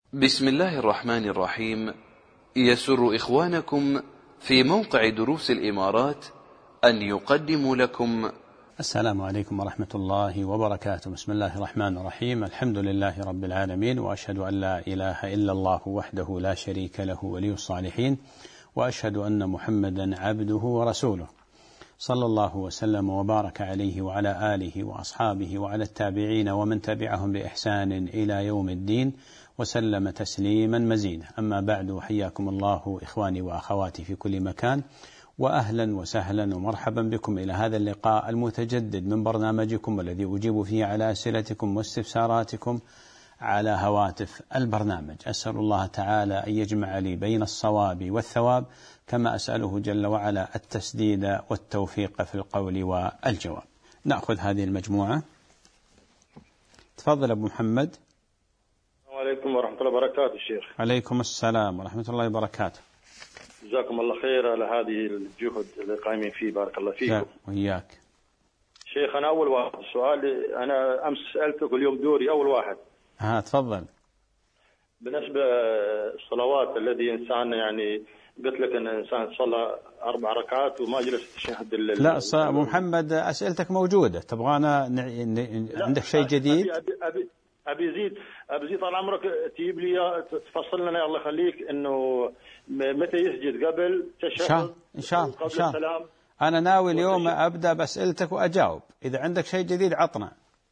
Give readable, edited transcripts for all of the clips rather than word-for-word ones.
بسم الله الرحمن الرحيم. يسر إخوانكم في موقع دروس الإمارات أن يقدموا لكم السلام عليكم ورحمة الله وبركاته. بسم الله الرحمن الرحيم. الحمد لله رب العالمين، وأشهد أن لا إله إلا الله وحده لا شريك له ولي الصالحين، وأشهد أن محمدا عبده ورسوله، صلى الله وسلم وبارك عليه وعلى آله وأصحابه وعلى التابعين ومن تبعهم بإحسان إلى يوم الدين، وسلم تسليما مزيدا. أما بعد، حياكم الله إخواني وأخواتي في كل مكان، وأهلا وسهلا ومرحبا بكم إلى هذا اللقاء المتجدد من برنامجكم الذي أجيب فيه على أسئلتكم واستفساراتكم على هواتف البرنامج. أسأل الله تعالى أن يجمع لي بين الصواب والثواب، كما أسأله جل وعلا التسديد والتوفيق في القول والجواب. نأخذ هذه المجموعة. تفضل أبو محمد. السلام عليكم ورحمة الله وبركاته شيخ. عليكم السلام ورحمة الله وبركاته. جزاكم الله خير على هذه الجهد اللي قايمين فيه، بارك الله فيكم. وإياك. شيخ أنا أول واحد سؤال، أنا أمس سألتك واليوم دوري أول واحد. تفضل. بالنسبة الصلوات الذي إنسان يعني قلت لك أن إنسان صلى 4 ركعات وما جلس تشهد لا أبو محمد، أسئلتك موجودة. تبغانا عندك شيء جديد؟ أبي زيد طال عمرك تجيب لي تفصل لنا الله يخليك إنه متى يسجد قبل تشهد إن شاء الله. قبل السلام. أنا ناوي اليوم أبدأ بأسئلتك وأجاوب. إذا عندك شيء جديد عطنا.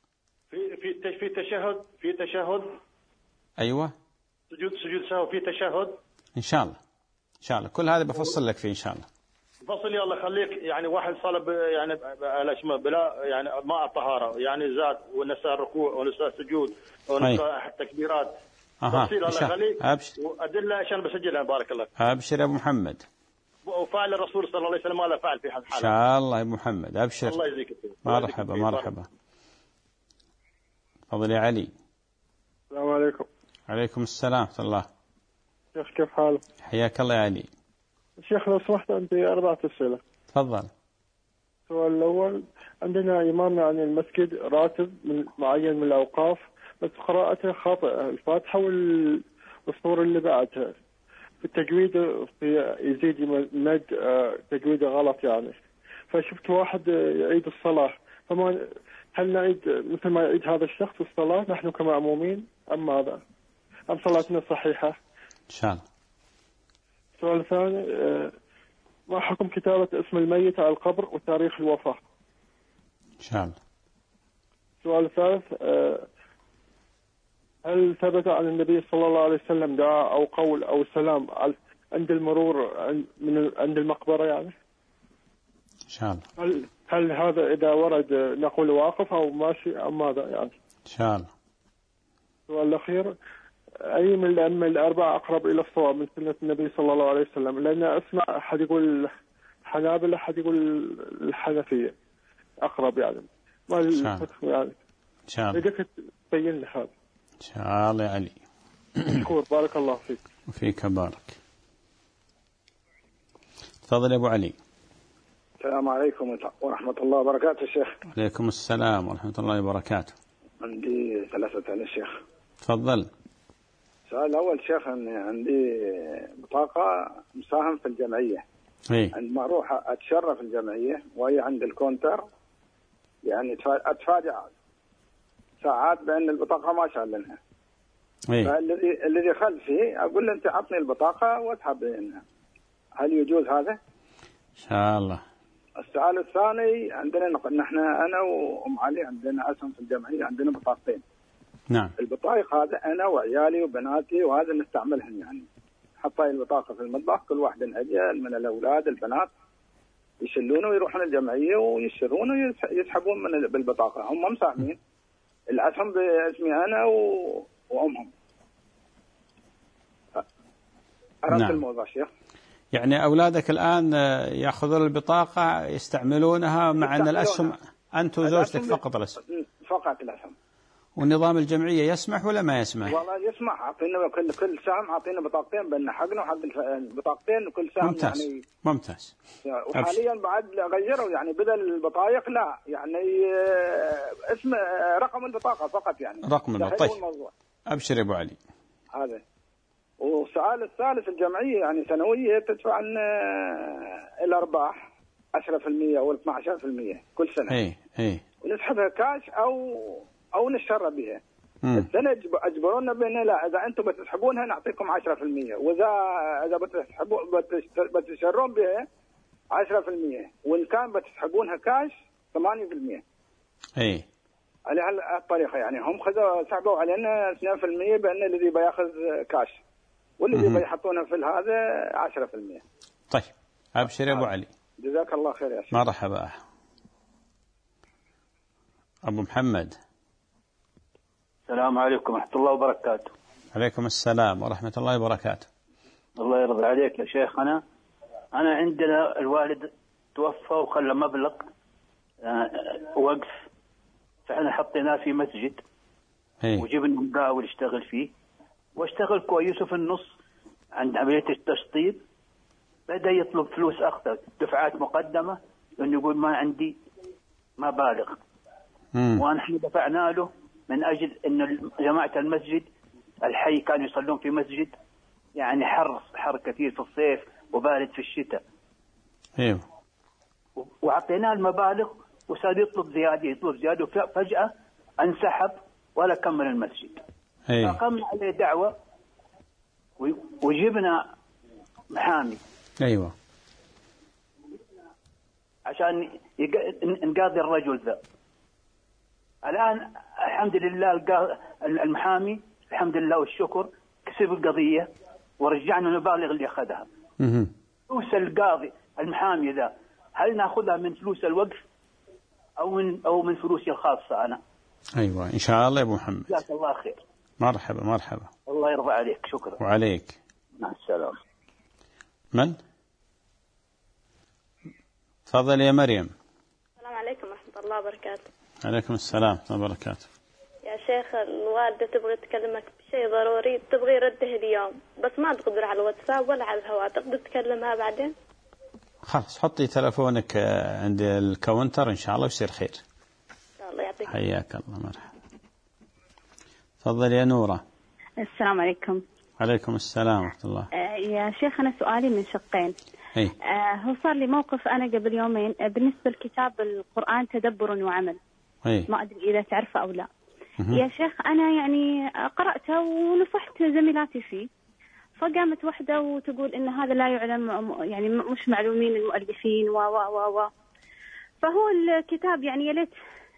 في تشهد. أيوة. سجود سهو في تشهد. إن شاء الله كل هذا بفصل لك فيه إن شاء الله. فصل لي الله يخليك. يعني واحد صلى يعني على شمال بلا يعني ماء الطهارة، يعني زاد ونسى الركوع ونسى السجود ونسى التكبيرات. تفصيل الله يخليك. وأدلة عشان بسجلها بارك الله. أبشر يا أبو محمد. وفعل الرسول صلى الله عليه وسلم ماذا فعل في حال. إن شاء الله يا أبو محمد أبشر. الله يجزيك. مرحبا. تفضل يا علي. السلام عليكم. عليكم السلام ورحمة الله. شيخ كيف حالك؟ حياك الله يا علي. شيخ لو سمحت عندي 4 أسئلة. تفضل. السؤال الأول، عندنا إمامنا عن المسجد راتب من معين من الأوقاف، بس قراءته خاطئة، الفاتحة والسورة اللي بعدها في التجويد في يزيد مد تجويده غلط يعني. فشفت واحد يعيد الصلاة، فما هل نعيد مثل ما يعيد هذا الشخص الصلاة نحن كمأمومين أم ماذا؟ أم صلاتنا صحيحة؟ إن شاء الله. السؤال الثاني، ما حكم كتابة اسم الميت على القبر وتاريخ الوفاة؟ إن شاء الله. السؤال الثالث، هل ثبت عن النبي صلى الله عليه وسلم دعاء أو قول أو سلام عند المرور عند المقبرة يعني؟ إن شاء الله. هل هذا إذا ورد نقول واقف أو ماشي أم ماذا يعني؟ إن شاء الله. السؤال الأخير، أي من الأئمة الأربعة أقرب إلى الصواب من سنة النبي صلى الله عليه وسلم؟ لأن أسمع أحد يقول الحنابلة، أحد يقول الحنفية أقرب يعني. ما الفتح يعني. إن شاء الله. بدك تبين لي هذا. إن شاء الله يا علي. مشكور، بارك الله فيك. وفيك بارك. تفضل يا أبو علي. السلام عليكم ورحمة الله وبركاته شيخ. عليكم السلام ورحمة الله وبركاته. عندي 3 أسئلة شيخ. تفضل. السؤال الأول شيخ، أني عندي بطاقة مساهم في الجمعية. عندما أروح أتشرف الجمعية وهي عند الكونتر يعني أتفاجأ ساعات بأن البطاقة ما شالنها. فالذي خلفي أقول له أنت عطني البطاقة وأسحب منها. هل يجوز هذا؟ إن شاء الله. السؤال الثاني، عندنا نحن أنا وأم علي عندنا أسهم في الجمعية، عندنا بطاقتين. نعم. البطايق هذا أنا وعيالي وبناتي وهذا نستعملهن يعني. حط هاي البطاقة في المطبخ، كل واحد أجل من الأولاد البنات يشلونه ويروحون الجمعية ويشترون ويسحبون من بالبطاقة. هم مساهمين، الأسهم باسمي أنا وأمهم. عرفت نعم. الموضوع شيخ؟ يعني أولادك الآن يأخذون البطاقة يستعملونها مع أن الأسهم أنت وزوجتك فقط الأسهم؟ فقط الأسهم. والنظام الجمعية يسمح ولا ما يسمح؟ والله يسمح. أعطينا كل سهم أعطينا بطاقتين بين حقنا وحق البطاقتين وكل سهم. ممتاز. يعني ممتاز. وحاليا بعد غيروا يعني بدل البطايق لا يعني اسم رقم البطاقة فقط يعني. رقم البطاقة. طيب. أبشر يا أبو علي. هذا. والسؤال الثالث، الجمعية يعني سنوية تدفع الأرباح 10% أو 12% كل سنة. ونسحبها كاش أو نشترى بها. السنة أجبرونا بأن لا، إذا أنتم بتسحبونها نعطيكم 10%، وإذا بتشترون بها 10%، وإن كان بتسحبونها كاش 8%. على هالطريقة يعني هم سحبوا علينا 2% بأن الذي بياخذ كاش، والذي بيحطونها في هذا 10%. طيب أبشر يا أبو علي، جزاك الله خير يا شيخ. مرحبا. أبو محمد. السلام عليكم ورحمة الله وبركاته. عليكم السلام ورحمة الله وبركاته. الله يرضى عليك يا شيخ. أنا عندنا الوالد توفى وخلى مبلغ وقف، فإحنا حطيناه في مسجد وجبنا مقاول يشتغل فيه، واشتغل كويس. وفي النص عند عملية التشطيب بدأ يطلب فلوس أكثر، دفعات مقدمة، لأنه يقول ما عندي مبالغ. ونحن دفعنا له من أجل أن جماعة المسجد الحي كانوا يصلون في مسجد يعني حر كثير في الصيف وبارد في الشتاء. وعطيناه المبالغ وصار يطلب زيادة وفجأة انسحب ولا كمل المسجد. فقمنا عليه دعوة وجبنا محامي عشان نقاضي الرجل ذا. الآن الحمد لله المحامي الحمد لله والشكر كسب القضية ورجعنا المبالغ اللي أخذها. فلوس القاضي المحامي ذا هل نأخذها من فلوس الوقف أو من فلوسي الخاصة أنا؟ أيوة إن شاء الله يا أبو محمد. جزاك الله خير. مرحبا. الله يرضى عليك. شكرا. وعليك. مع السلامة. من؟ تفضل يا مريم. السلام عليكم ورحمة الله وبركاته. عليكم السلام ورحمة الله وبركاته. يا شيخ الوالدة تبغي تكلمك بشيء ضروري، تبغي رده اليوم بس ما تقدر على الواتساب ولا على الهواء، تقدر تكلمها بعدين؟ خلاص حطي تلفونك عند الكاونتر إن شاء الله ويصير خير. الله يعطيك. حياك الله. مرحبا. تفضل يا نورة. السلام عليكم. عليكم السلام ورحمة الله. يا شيخ أنا سؤالي من شقين. هو صار لي موقف أنا قبل يومين بالنسبة لكتاب القرآن تدبر وعمل. ما أدري إذا تعرفه أو لا. يا شيخ أنا يعني قرأته ونصحت زميلاتي فيه، فقامت واحدة وتقول إن هذا لا يعلم، يعني مش معلومين المؤلفين فهو الكتاب يعني يا ليت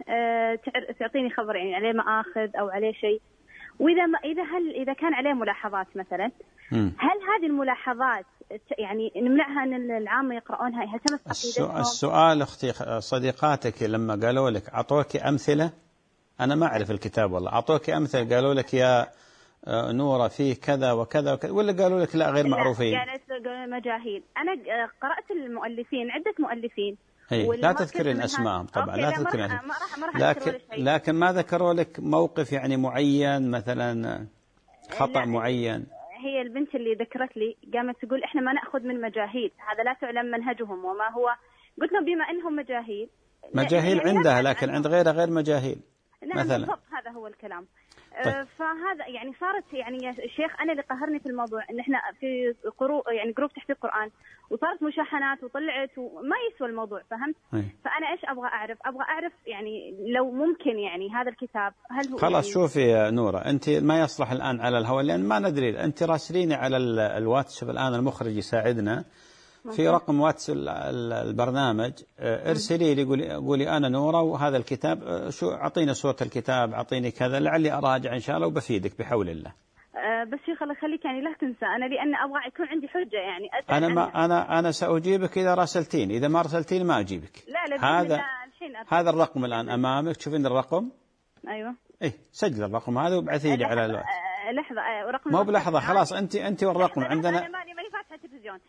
تعطيني خبر يعني عليه مآخذ أو عليه شيء، وإذا إذا كان عليه ملاحظات مثلا، هل هذه الملاحظات يعني نمنعها أن العامة يقرؤونها؟ هل تمس عقيدتهم؟ السؤال أختي صديقاتك لما قالوا لك أعطوك أمثلة؟ أنا ما أعرف الكتاب والله. أعطوك أمثلة قالوا لك يا نورة فيه كذا وكذا وكذا، ولا قالوا لك لا غير معروفين؟ قالوا مجاهيل. أنا قرأت المؤلفين، عدة مؤلفين. لا تذكرين أسماءهم طبعا. لا تذكرين أسماء. لكن ما ذكروا لك موقف يعني معين مثلا خطأ معين؟ هي البنت اللي ذكرت لي قامت تقول إحنا ما نأخذ من مجاهيل، هذا لا تعلم منهجهم وما هو. قلت لهم بما إنهم مجاهيل عندها لكن عند غير مجاهيل. نعم مثلا بالضبط هذا هو الكلام. طيب. فهذا يعني صارت يعني يا شيخ أنا اللي قهرني في الموضوع إن إحنا في يعني جروب تحفيظ القرآن، وصارت مشاحنات وطلعت وما يسوى الموضوع، فهمت؟ فأنا إيش أبغى أعرف يعني لو ممكن يعني هذا الكتاب هل هو خلاص يعني شوفي يا نورة، أنت ما يصلح الآن على الهواء لأن ما ندري. أنت راسليني على الواتساب الآن، المخرج يساعدنا في رقم واتس البرنامج، ارسلي لي قولي أنا نورة وهذا الكتاب، شو أعطيني صورة الكتاب، أعطيني كذا لعلي أراجع إن شاء الله وبفيدك بحول الله. بس شيخ الله يخليك يعني لا تنسى أنا لأن أبغى يكون عندي حجة يعني أنا سأجيبك إذا راسلتين، إذا ما راسلتين ما أجيبك. لا هذا الرقم الآن أمامك، تشوفين الرقم؟ أيوة. سجل الرقم هذا وابعثي لي على الواتس. لحظة رقم مو بلحظة خلاص أنت والرقم عندنا. أنا ماني فاتحة التلفزيون.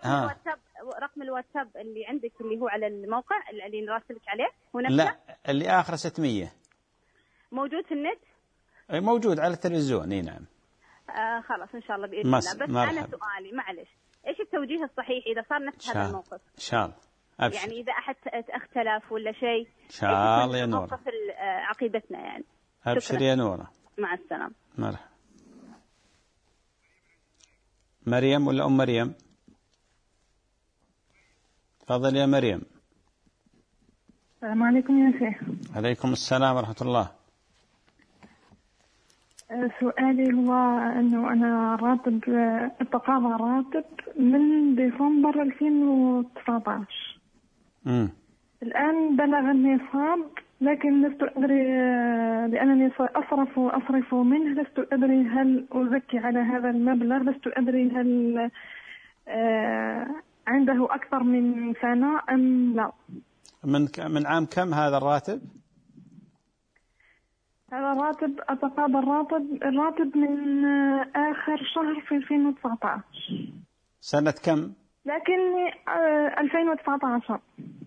رقم الواتساب اللي عندك اللي هو على الموقع اللي نراسلك عليه هو نفسه؟ لا اللي آخر 600 موجود في النت؟ موجود على التلفزيون. نعم. خلاص إن شاء الله بإذن الله. بس أنا سؤالي معلش إيش التوجيه الصحيح إذا صار نفس هذا الموقف؟ إن شاء الله. أبشر. يعني إذا أحد اختلف ولا شيء إن شاء الله يا نورة. موقف عقيدتنا يعني. أبشر يا نورة. مع السلامة. مرحبا. مريم ولا أم مريم؟ تفضل يا مريم. السلام عليكم يا شيخ. عليكم السلام ورحمة الله. سؤالي هو أنه أنا راتب التقاضى راتب من ديسمبر 2019. الآن بلغ النصاب، لكن لست أدري لأنني أصرف منه، لست أدري هل أزكي على هذا المبلغ، لست أدري هل عنده أكثر من سنة أم لا. من عام كم هذا الراتب؟ هذا الراتب أتقاضى الراتب من آخر شهر في 2019. سنة كم؟ لكن 2019.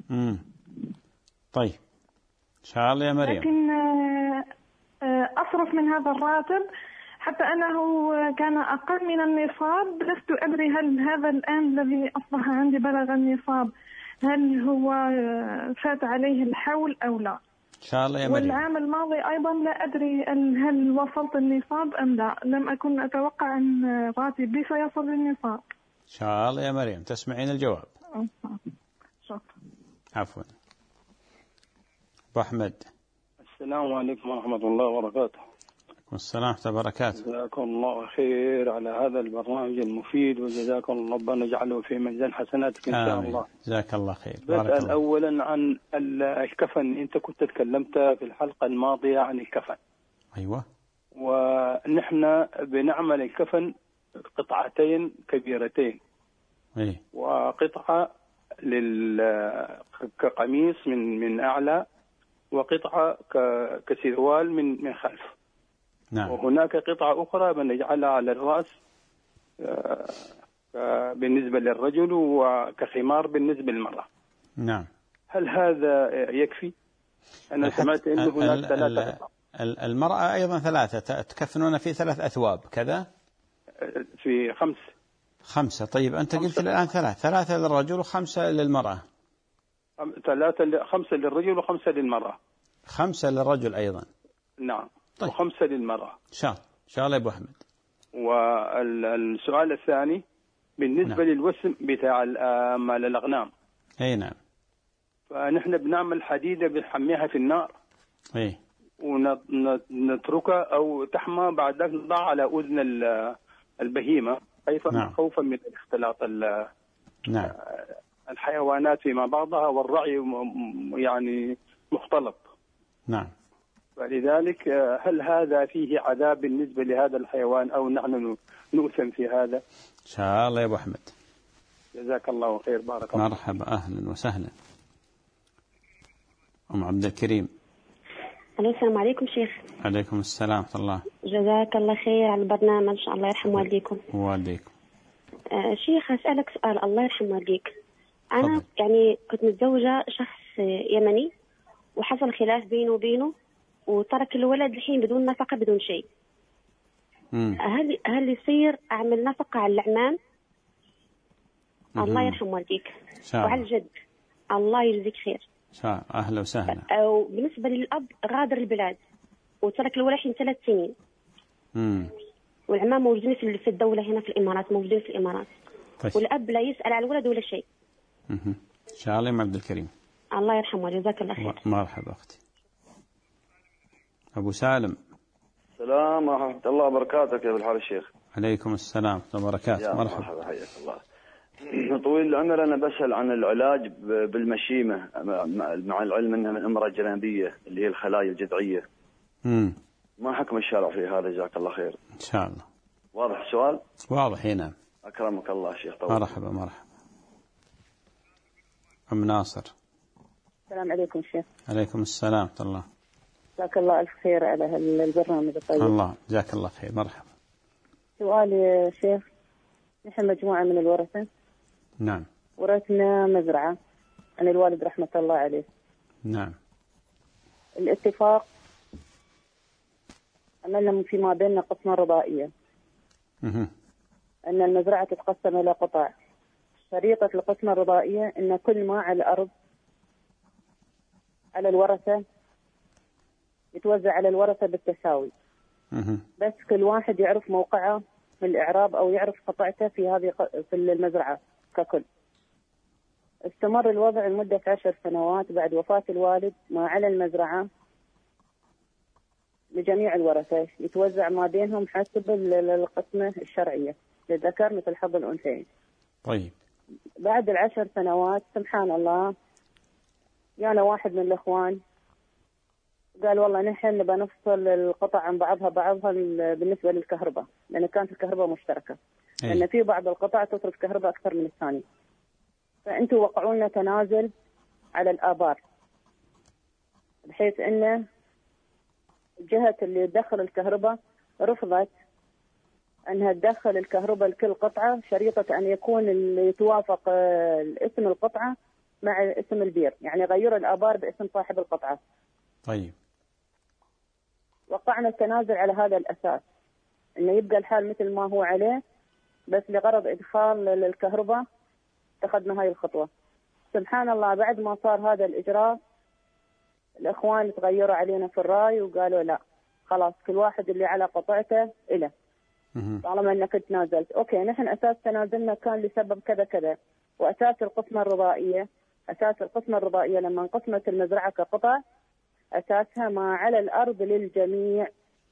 طيب إن شاء الله يا مريم. لكن أصرف من هذا الراتب حتى أنه كان أقل من النصاب. لست أدري هل هذا الآن الذي أصبح عندي بلغ النصاب هل هو فات عليه الحول أو لا. إن شاء الله يا مريم. والعام الماضي أيضا لا أدري هل وصلت النصاب أم لا. لم أكن أتوقع أن راتبي سيصل للنصاب. إن شاء الله يا مريم تسمعين الجواب. شكرا. عفوا. أبو أحمد. السلام عليكم ورحمة الله وبركاته. وعليكم السلام ورحمة الله وبركاته. جزاكم الله خير على هذا البرنامج المفيد، وجزاكم ربنا يجعله في ميزان حسناتك إن شاء الله. جزاك الله خير. بسأل أولا عن الكفن. أنت كنت تكلمت في الحلقة الماضية عن الكفن. أيوة. ونحن بنعمل الكفن قطعتين كبيرتين. أيه. وقطعة كقميص من أعلى، وقطعة كسروال من خلف. نعم. وهناك قطعة أخرى بنجعلها على الرأس بالنسبة للرجل، وكخمار بالنسبة للمرأة. نعم. هل هذا يكفي؟ أنا سمعت أنه هناك 3 قطع. المرأة أيضا 3 تكفنون في 3 أثواب كذا؟ في 5. طيب أنت قلت الآن 3 للرجل و5 للمرأة. 5 للرجل و5 للمرأة. 5 للرجل أيضا. نعم. طيب. و5 للمرأة. إن شاء الله يا أبو أحمد. والسؤال الثاني بالنسبة للوسم بتاع مال الأغنام. أي نعم. فنحن بنعمل حديدة بنحميها في النار. أي. ونتركها أو تحمى، بعد ذلك نضع على أذن البهيمة نعم. خوفا من اختلاط نعم. الحيوانات فيما بعضها، والرعي يعني مختلط. نعم. فلذلك هل هذا فيه عذاب بالنسبة لهذا الحيوان أو نحن نؤثم في هذا؟ إن شاء الله يا أبو أحمد. جزاك الله خير. بارك الله. مرحبا، أهلا وسهلا. أم عبد الكريم. السلام عليكم شيخ. عليكم السلام ورحمة الله. جزاك الله خير على البرنامج، الله يرحم والديكم. ووالديكم. شيخ أسألك سؤال، الله يرحم والديك. أنا يعني كنت متزوجة شخص يمني، وحصل خلاف بينه وبينه، وترك الولد الحين بدون نفقة بدون شيء. هل يصير أعمل نفقة على الأعمام؟ الله يرحم والديك. وعلى الجد الله يجزيك خير. أهلا وسهلا. أو بالنسبة للأب غادر البلاد وترك الولد الحين 3 سنين. والعمام موجودين في الدولة هنا في الإمارات، موجودين في الإمارات. طيب. والأب لا يسأل على الولد ولا شيء. إن شاء الله يا عبد الكريم. الله يرحمه، جزاك الله خير. مرحبا أختي. أبو سالم. السلام ورحمة الله وبركاته. كيف الحال الشيخ؟ عليكم السلام ورحمة الله وبركاته. مرحبا، حياك الله. طويل العمر، أنا بسأل عن العلاج بالمشيمة، مع العلم أنها من أمراض جانبية اللي هي الخلايا الجذعية. ما حكم الشرع في هذا؟ جزاك الله خير. إن شاء الله. واضح السؤال؟ واضح. نعم. أكرمك الله شيخ. طول. مرحبا. أم ناصر. السلام عليكم شيخ. عليكم السلام ورحمة الله. جزاك الله ألف خير على البرنامج الطيب. الله جزاك الله خير. مرحبا. سؤالي يا شيخ، نحن مجموعة من الورثة. نعم. ورثنا مزرعة عن الوالد رحمة الله عليه. نعم. الاتفاق عملنا فيما بيننا قسمة رضائية. أن المزرعة تتقسم إلى قطع. شريطة القسمة الرضائية أن كل ما على الأرض على الورثة يتوزع على الورثة بالتساوي. بس كل واحد يعرف موقعه الإعراب أو يعرف قطعته في المزرعة ككل. استمر الوضع لمدة 10 سنوات بعد وفاة الوالد، ما على المزرعة لجميع الورثة يتوزع ما بينهم حسب القسمة الشرعية للذكر مثل حظ الأنثيين. طيب. بعد 10 سنوات سبحان الله يعني واحد من الإخوان قال والله نحن نبى نفصل القطع عن بعضها بالنسبة للكهرباء، لأن كانت الكهرباء مشتركة، لأن في بعض القطع تصرف كهرباء أكثر من الثانية. فأنتوا وقعوا لنا تنازل على الآبار، بحيث أن الجهة اللي تدخل الكهرباء رفضت أنها تدخل الكهرباء لكل قطعة، شريطة أن يكون اللي يتوافق اسم القطعة مع اسم البير، يعني غيروا الآبار باسم صاحب القطعة. طيب. وقعنا التنازل على هذا الأساس، أنه يبقى الحال مثل ما هو عليه، بس لغرض إدخال الكهرباء اتخذنا هاي الخطوة. سبحان الله بعد ما صار هذا الإجراء الإخوان تغيروا علينا في الرأي وقالوا لا خلاص كل واحد اللي على قطعته إله، طالما أنك تنازلت. أوكي، نحن أساس تنازلنا كان لسبب كذا كذا، وأساس القسمة الرضائية لما انقسمت المزرعة كقطع أساسها ما على الأرض للجميع.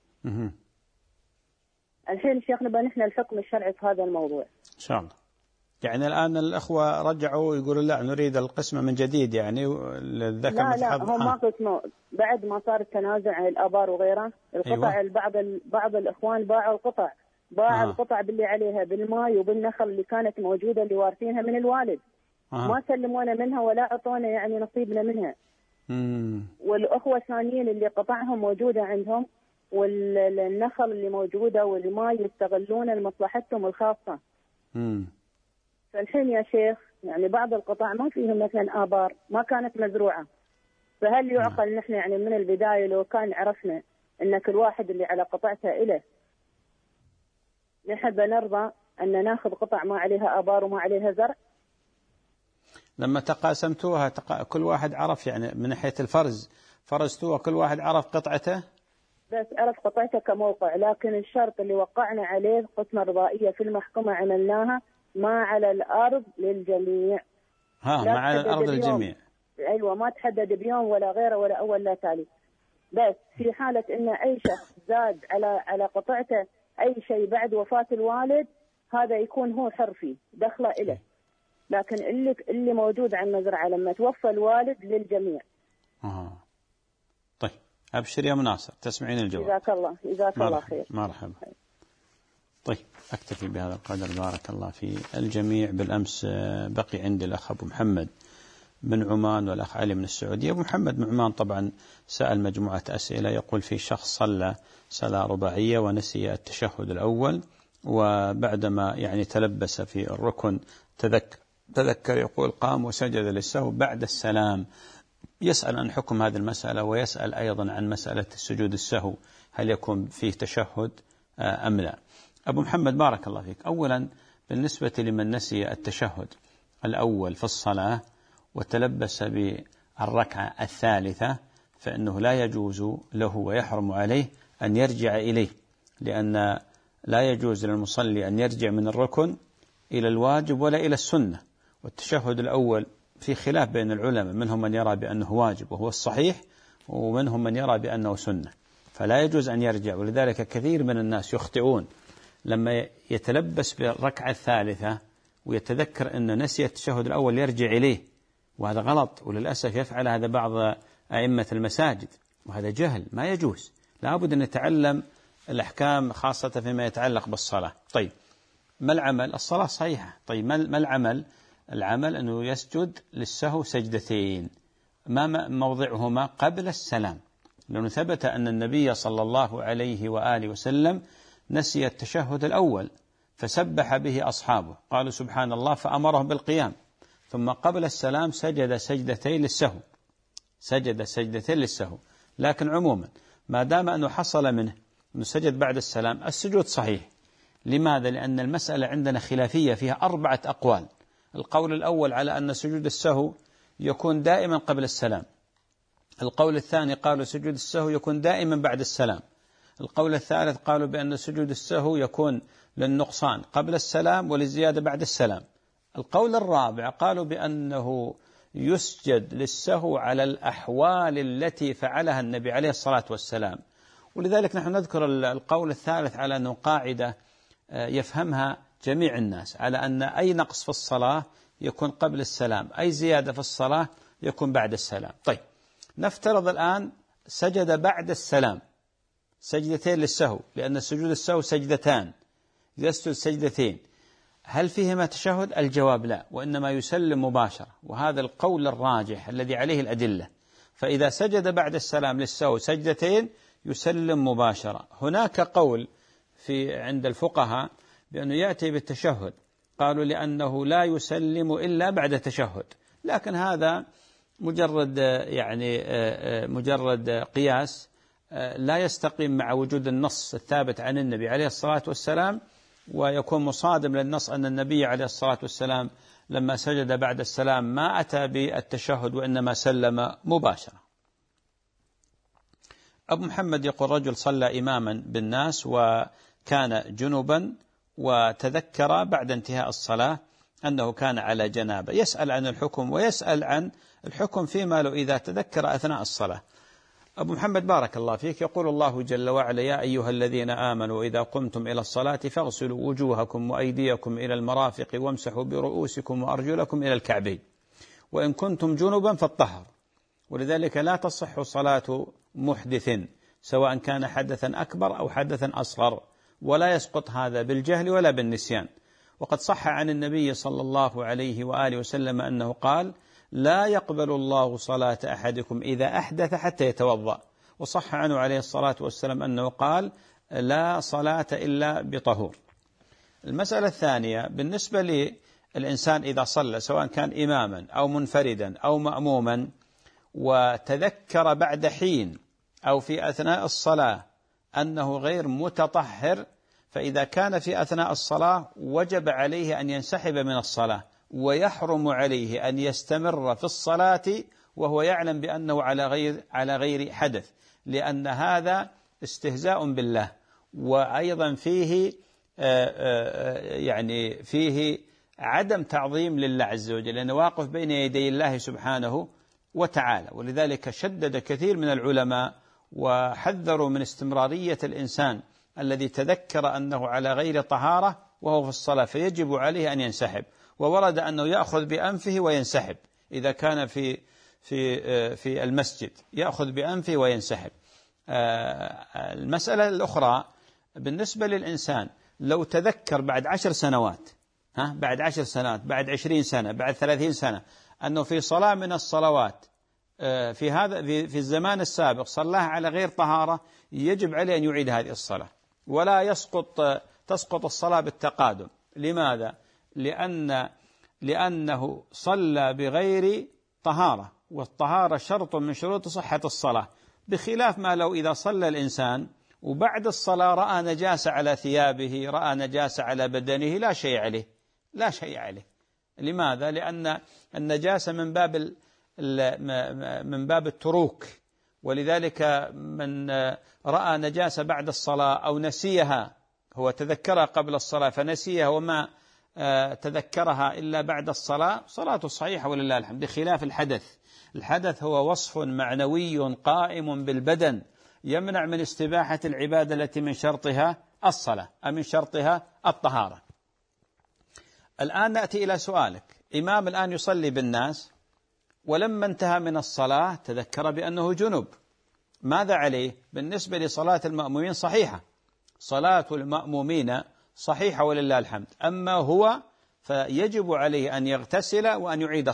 الحين شيخ نبغى نحن الحكم الشرعي في هذا الموضوع إن شاء الله. يعني الآن الأخوة رجعوا يقولوا لا نريد القسمة من جديد، يعني الذكر لا هم ما قسموا بعد ما صار التنازع عن الآبار وغيره. القطع أيوة. بعض الإخوان باعوا القطع، القطع باللي عليها بالماء وبالنخل اللي كانت موجودة اللي وارثينها من الوالد. ما سلمونا منها ولا أعطونا يعني نصيبنا منها. والأخوة الثانيين اللي قطعهم موجودة عندهم، والنخل اللي موجودة والماء يستغلون لمصلحتهم الخاصة. فالحين يا شيخ يعني بعض القطع ما فيهم مثلا آبار، ما كانت مزروعة، فهل يعقل نحن يعني من البداية لو كان عرفنا أن كل واحد اللي على قطعته إله، نحن بنرضى أن ناخذ قطع ما عليها آبار وما عليها زرع؟ لما تقاسمتوها كل واحد عرف يعني من ناحية الفرز فرزتوها كل واحد عرف قطعته، بس عرف قطعته كموقع، لكن الشرط اللي وقعنا عليه القسمة الرضائية في المحكمة عملناها ما على الأرض للجميع. ما على الأرض للجميع. أيوة، ما تحدد بيوم ولا غيره ولا أول لا تالي، بس في حالة إن أي شخص زاد على قطعته أي شيء بعد وفاة الوالد هذا يكون هو حر فيه دخله إله، لكن اللي موجود على المزرعة لما توفى الوالد للجميع. طيب أبشر يا مناصر، تسمعين الجواب. جزاك الله خير. مرحبا. طيب أكتفي بهذا القدر، بارك الله في الجميع. بالأمس بقي عندي الأخ أبو محمد من عمان والأخ علي من السعودية. أبو محمد من عمان طبعا سأل مجموعة أسئلة، يقول في شخص صلى صلاة رباعية ونسي التشهد الأول، وبعدما يعني تلبس في الركن تذكر يقول قام وسجد للسهو بعد السلام. يسأل عن حكم هذه المسألة، ويسأل أيضا عن مسألة السجود السهو هل يكون فيه تشهد أم لا. أبو محمد بارك الله فيك، أولا بالنسبة لمن نسي التشهد الأول في الصلاة وتلبس بالركعة الثالثة فإنه لا يجوز له ويحرم عليه أن يرجع إليه، لأن لا يجوز للمصلي أن يرجع من الركن إلى الواجب ولا إلى السنة. والتشهد الأول في خلاف بين العلماء، منهم من يرى بأنه واجب وهو الصحيح، ومنهم من يرى بأنه سنة، فلا يجوز أن يرجع. ولذلك كثير من الناس يخطئون لما يتلبس بالركعة الثالثة ويتذكر أن نسي التشهد الأول يرجع إليه، وهذا غلط، وللأسف يفعل هذا بعض أئمة المساجد، وهذا جهل ما يجوز. لابد أن نتعلم الأحكام خاصة فيما يتعلق بالصلاة. طيب ما العمل؟ الصلاة صحيحة. طيب ما العمل؟ العمل أنه يسجد للسهو سجدتين، ما موضعهما؟ قبل السلام، لأنه ثبت أن النبي صلى الله عليه وآله وسلم نسي التشهد الأول فسبح به أصحابه، قالوا سبحان الله، فأمرهم بالقيام، ثم قبل السلام سجد سجدتين للسهو. لكن عموما ما دام أنه حصل منه أنه سجد بعد السلام السجود صحيح. لماذا؟ لأن المسألة عندنا خلافية فيها 4 أقوال. القول الأول على أن سجود السهو يكون دائما قبل السلام. القول الثاني قالوا سجود السهو يكون دائما بعد السلام. القول الثالث قالوا بأن سجود السهو يكون للنقصان قبل السلام وللزيادة بعد السلام. القول الرابع قالوا بأنه يسجد للسهو على الأحوال التي فعلها النبي عليه الصلاة والسلام. ولذلك نحن نذكر القول الثالث على أنه قاعدة يفهمها جميع الناس، على أن أي نقص في الصلاة يكون قبل السلام، أي زيادة في الصلاة يكون بعد السلام. طيب نفترض الآن سجد بعد السلام سجدتين للسهو، لأن سجود السهو سجدتان، يسجد سجدتين، هل فيهما تشهد؟ الجواب لا، وإنما يسلم مباشرة، وهذا القول الراجح الذي عليه الأدلة. فإذا سجد بعد السلام للسهو سجدتين يسلم مباشرة. هناك قول عند الفقهاء بأنه يأتي بالتشهد، قالوا لأنه لا يسلم إلا بعد تشهد، لكن هذا مجرد قياس لا يستقيم مع وجود النص الثابت عن النبي عليه الصلاة والسلام، ويكون مصادم للنص أن النبي عليه الصلاة والسلام لما سجد بعد السلام ما أتى بالتشهد وإنما سلم مباشرة. أبو محمد يقول: رجل صلى إماما بالناس وكان جنبا وتذكر بعد انتهاء الصلاة أنه كان على جنابة، يسأل عن الحكم ويسأل عن الحكم فيما لو إذا تذكر أثناء الصلاة. أبو محمد بارك الله فيك يقول الله جل وعلا: يا أيها الذين آمنوا إذا قمتم إلى الصلاة فاغسلوا وجوهكم وأيديكم إلى المرافق وامسحوا برؤوسكم وأرجلكم إلى الكعبين وإن كنتم جنبا فاطهروا. ولذلك لا تصح صلاة محدث سواء كان حدثا أكبر أو حدثا أصغر، ولا يسقط هذا بالجهل ولا بالنسيان. وقد صح عن النبي صلى الله عليه وآله وسلم أنه قال: لا يقبل الله صلاة أحدكم إذا أحدث حتى يتوضأ. وصح عنه عليه الصلاة والسلام أنه قال: لا صلاة إلا بطهور. المسألة الثانية بالنسبة للإنسان إذا صلى سواء كان إماما أو منفردا أو مأموما وتذكر بعد حين أو في أثناء الصلاة أنه غير متطهر، فإذا كان في أثناء الصلاة وجب عليه أن ينسحب من الصلاة، ويحرم عليه أن يستمر في الصلاة وهو يعلم بأنه على غير حدث، لأن هذا استهزاء بالله، وأيضا فيه عدم تعظيم لله عز وجل، لأنه واقف بين يدي الله سبحانه وتعالى. ولذلك شدد كثير من العلماء وحذروا من استمرارية الإنسان الذي تذكر أنه على غير طهارة وهو في الصلاة، فيجب عليه أن ينسحب. وورد أنه يأخذ بأنفه وينسحب إذا كان في المسجد، يأخذ بأنفه وينسحب. المسألة الأخرى بالنسبة للإنسان لو تذكر بعد 10 سنوات، بعد 10 سنوات، بعد 20 سنة، بعد 30 سنة، أنه في صلاة من الصلوات في الزمان السابق صلاها على غير طهارة، يجب عليه أن يعيد هذه الصلاة، ولا تسقط الصلاة بالتقادم. لماذا؟ لأنه صلى بغير طهارة، والطهارة شرط من شروط صحة الصلاة، بخلاف ما لو إذا صلى الإنسان وبعد الصلاة رأى نجاسة على ثيابه، رأى نجاسة على بدنه، لا شيء عليه. لماذا؟ لأن النجاسة من باب التروك، ولذلك من رأى نجاسة بعد الصلاة أو نسيها، هو تذكرها قبل الصلاة فنسيها وما تذكرها إلا بعد الصلاة، صلاته صحيحة ولله الحمد، بخلاف الحدث هو وصف معنوي قائم بالبدن يمنع من استباحة العبادة التي من شرطها الصلاة أو من شرطها الطهارة. الآن نأتي إلى سؤالك: إمام الآن يصلي بالناس ولما انتهى من الصلاة تذكر بأنه جنب، ماذا عليه؟ بالنسبة لصلاة المأمومين صحيحة، صلاة المأمومين صحيحة ولله الحمد، أما هو فيجب عليه أن يغتسل وأن يعيد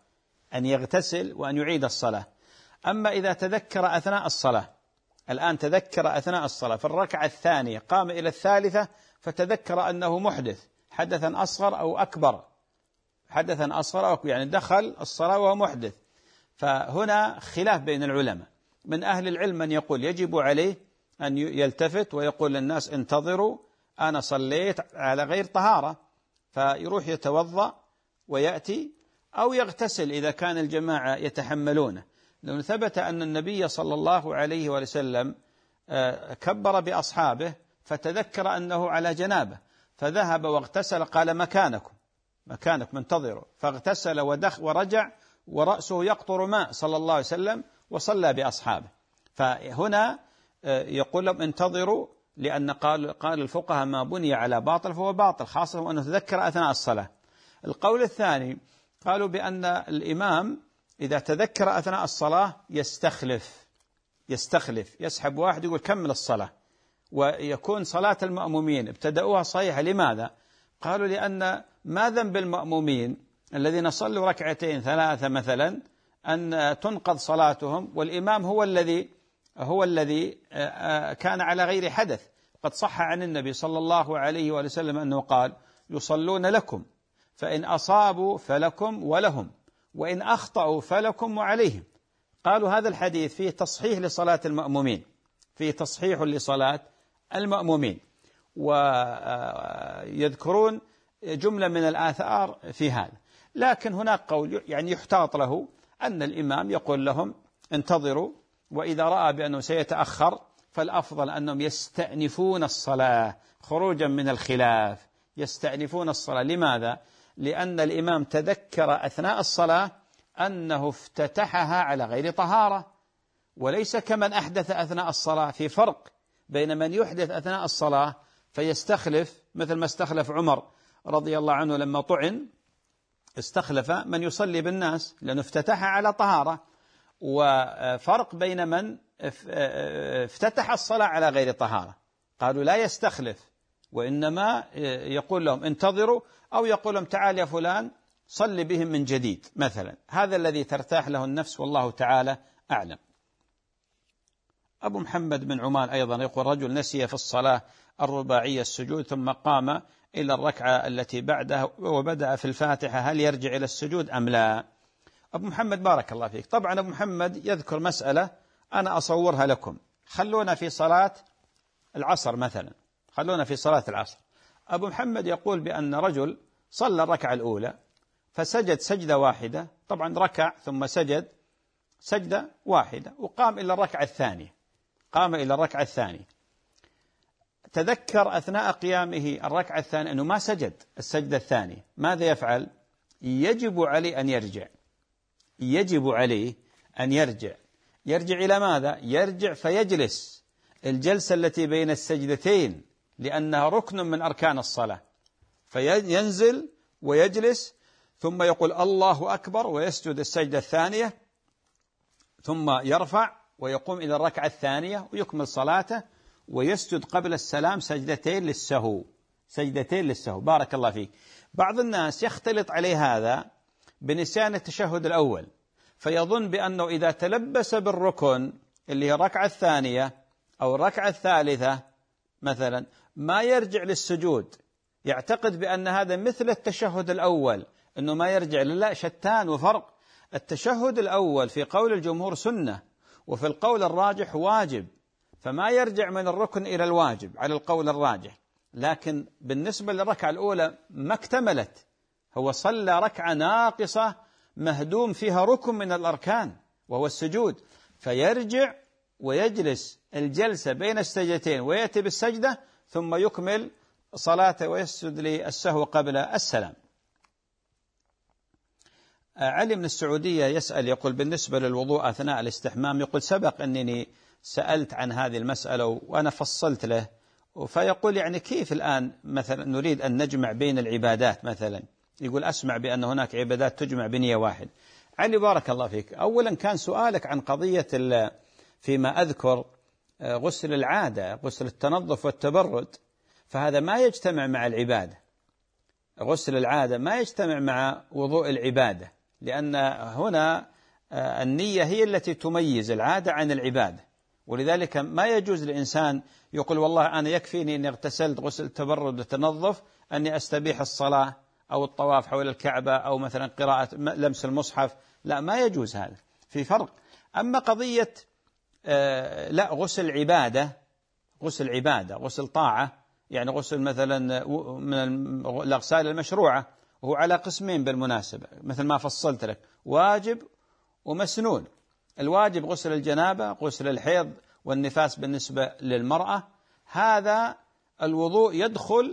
الصلاة، أما إذا تذكر أثناء الصلاة، الآن تذكر أثناء الصلاة في الركعة الثانية قام إلى الثالثة فتذكر أنه محدث، حدثا أصغر أو أكبر، يعني دخل الصلاة وهو محدث، فهنا خلاف بين العلماء. من أهل العلم من يقول يجب عليه أن يلتفت ويقول للناس: انتظروا، أنا صليت على غير طهارة، فيروح يتوضأ ويأتي، أو يغتسل إذا كان الجماعة يتحملونه. لأنه ثبت أن النبي صلى الله عليه وسلم كبر بأصحابه فتذكر أنه على جنابه، فذهب واغتسل، قال مكانكم انتظروا، فاغتسل ورجع ورأسه يقطر ماء صلى الله عليه وسلم وصلى بأصحابه. فهنا يقول لهم انتظروا، لأن قال الفقهاء ما بني على باطل فهو باطل، خاصة أنه تذكر أثناء الصلاة. القول الثاني قالوا بأن الإمام إذا تذكر أثناء الصلاة يستخلف يسحب واحد يقول كمل الصلاة، ويكون صلاة المأمومين ابتدأوها صحيحة. لماذا؟ قالوا لأن ما ذنب المأمومين الذين صلوا ركعتين 3 مثلا أن تنقض صلاتهم والإمام هو الذي كان على غير حدث. قد صح عن النبي صلى الله عليه وسلم أنه قال يصلون لكم فإن أصابوا فلكم ولهم وإن أخطأوا فلكم وعليهم. قالوا هذا الحديث فيه تصحيح لصلاة المأمومين، ويذكرون جملة من الآثار في هذا. لكن هناك قول يعني يحتاط له أن الإمام يقول لهم انتظروا، وإذا رأى بأنه سيتأخر فالأفضل أنهم يستأنفون الصلاة خروجا من الخلاف، يستأنفون الصلاة. لماذا؟ لأن الإمام تذكر أثناء الصلاة أنه افتتحها على غير طهارة، وليس كمن أحدث أثناء الصلاة. في فرق بين من يحدث أثناء الصلاة فيستخلف، مثل ما استخلف عمر رضي الله عنه لما طعن، استخلف من يصلي بالناس لأنه افتتح على طهارة، وفرق بين من افتتح الصلاة على غير طهارة. قالوا لا يستخلف، وإنما يقول لهم انتظروا، أو يقول لهم تعال يا فلان صل بهم من جديد مثلا. هذا الذي ترتاح له النفس، والله تعالى أعلم. أبو محمد بن عمان أيضا يقول رجل نسي في الصلاة الرباعية السجود ثم قام إلى الركعة التي بعدها وبدأ في الفاتحة، هل يرجع إلى السجود أم لا؟ أبو محمد بارك الله فيك. طبعا أبو محمد يذكر مسألة أنا أصورها لكم. خلونا في صلاة العصر مثلا، أبو محمد يقول بأن رجل صلى الركعة الأولى فسجد سجدة واحدة، طبعا ركع ثم سجد سجدة واحدة، وقام إلى الركعة الثانية. تذكر أثناء قيامه الركعة الثانية أنه ما سجد السجدة الثانية، ماذا يفعل؟ يجب عليه أن يرجع. يرجع إلى ماذا؟ يرجع فيجلس الجلسة التي بين السجدتين، لأنها ركن من أركان الصلاة، فينزل ويجلس ثم يقول الله أكبر ويسجد السجدة الثانية، ثم يرفع ويقوم إلى الركعة الثانية ويكمل صلاته، ويسجد قبل السلام سجدتين للسهو. بارك الله فيك. بعض الناس يختلط عليه هذا بنسيان التشهد الأول، فيظن بأنه إذا تلبس بالركن اللي هي الركعة الثانية أو الركعة الثالثة مثلا ما يرجع للسجود، يعتقد بأن هذا مثل التشهد الأول أنه ما يرجع. لا، شتان وفرق. التشهد الأول في قول الجمهور سنة، وفي القول الراجح واجب، فما يرجع من الركن إلى الواجب على القول الراجح. لكن بالنسبة للركعة الأولى ما اكتملت، هو صلى ركعة ناقصة مهدوم فيها ركن من الأركان وهو السجود، فيرجع ويجلس الجلسة بين السجدتين ويأتي بالسجدة ثم يكمل صلاته ويسجد للسهو قبل السلام. علي من السعودية يسأل يقول بالنسبة للوضوء أثناء الاستحمام، يقول سبق أنني سألت عن هذه المسألة وأنا فصلت له، فيقول يعني كيف الآن مثلا نريد أن نجمع بين العبادات مثلا، يقول أسمع بأن هناك عبادات تجمع بنية واحد. علي بارك الله فيك، أولا كان سؤالك عن قضية فيما أذكر غسل العادة، غسل التنظف والتبرد، فهذا ما يجتمع مع العبادة. غسل العادة ما يجتمع مع وضوء العبادة، لأن هنا النية هي التي تميز العادة عن العبادة، ولذلك ما يجوز للإنسان يقول والله أنا يكفيني أني اغتسلت غسل التبرد والتنظف أني أستبيح الصلاة أو الطواف حول الكعبة أو مثلا قراءة لمس المصحف. لا، ما يجوز هذا، في فرق. أما قضية لا غسل عبادة، غسل طاعة، يعني غسل مثلا من الأغسال المشروعة، وهو على قسمين بالمناسبة مثل ما فصلت لك، واجب ومسنون. الواجب غسل الجنابة، غسل الحيض والنفاس بالنسبة للمرأة، هذا الوضوء يدخل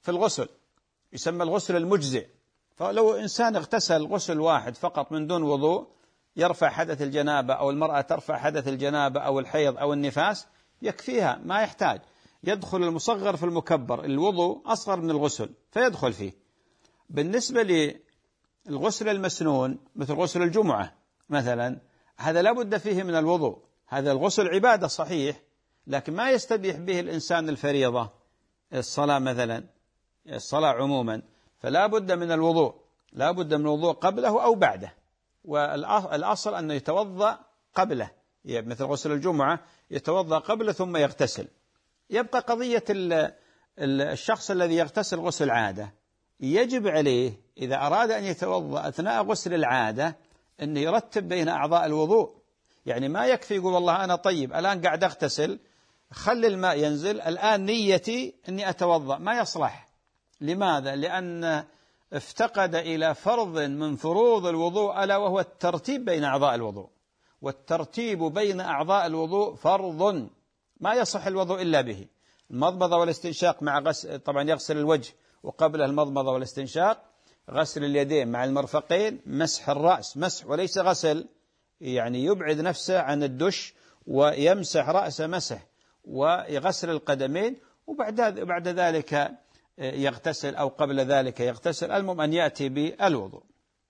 في الغسل، يسمى الغسل المجزئ. فلو إنسان اغتسل غسل واحد فقط من دون وضوء يرفع حدث الجنابة، أو المرأة ترفع حدث الجنابة أو الحيض أو النفاس، يكفيها، ما يحتاج. يدخل المصغر في المكبر، الوضوء أصغر من الغسل فيدخل فيه. بالنسبة للغسل المسنون مثل غسل الجمعة مثلا، هذا لا بد فيه من الوضوء. هذا الغسل عبادة صحيح، لكن ما يستبيح به الإنسان الفريضة، الصلاة مثلا، الصلاة عموما، فلا بد من الوضوء، لا بد من الوضوء قبله أو بعده. والأصل أنه يتوضأ قبله، يعني مثل غسل الجمعة يتوضأ قبله ثم يغتسل. يبقى قضية الشخص الذي يغتسل غسل عادة، يجب عليه إذا أراد أن يتوضأ أثناء غسل العادة أن يرتب بين أعضاء الوضوء. يعني ما يكفي يقول والله أنا طيب الآن قاعد أغتسل، خلي الماء ينزل، الآن نيتي أني أتوضأ، ما يصلح. لماذا؟ لأن افتقد إلى فرض من فروض الوضوء، ألا وهو الترتيب بين أعضاء الوضوء. والترتيب بين أعضاء الوضوء فرض ما يصح الوضوء إلا به. المضمضة والاستنشاق مع غسل، طبعا يغسل الوجه وقبله المضمضة والاستنشاق، غسل اليدين مع المرفقين، مسح الرأس مسح وليس غسل، يعني يبعد نفسه عن الدش ويمسح رأسه مسح، ويغسل القدمين، وبعد ذلك يغتسل أو قبل ذلك يغتسل. المهم أن يأتي بالوضوء.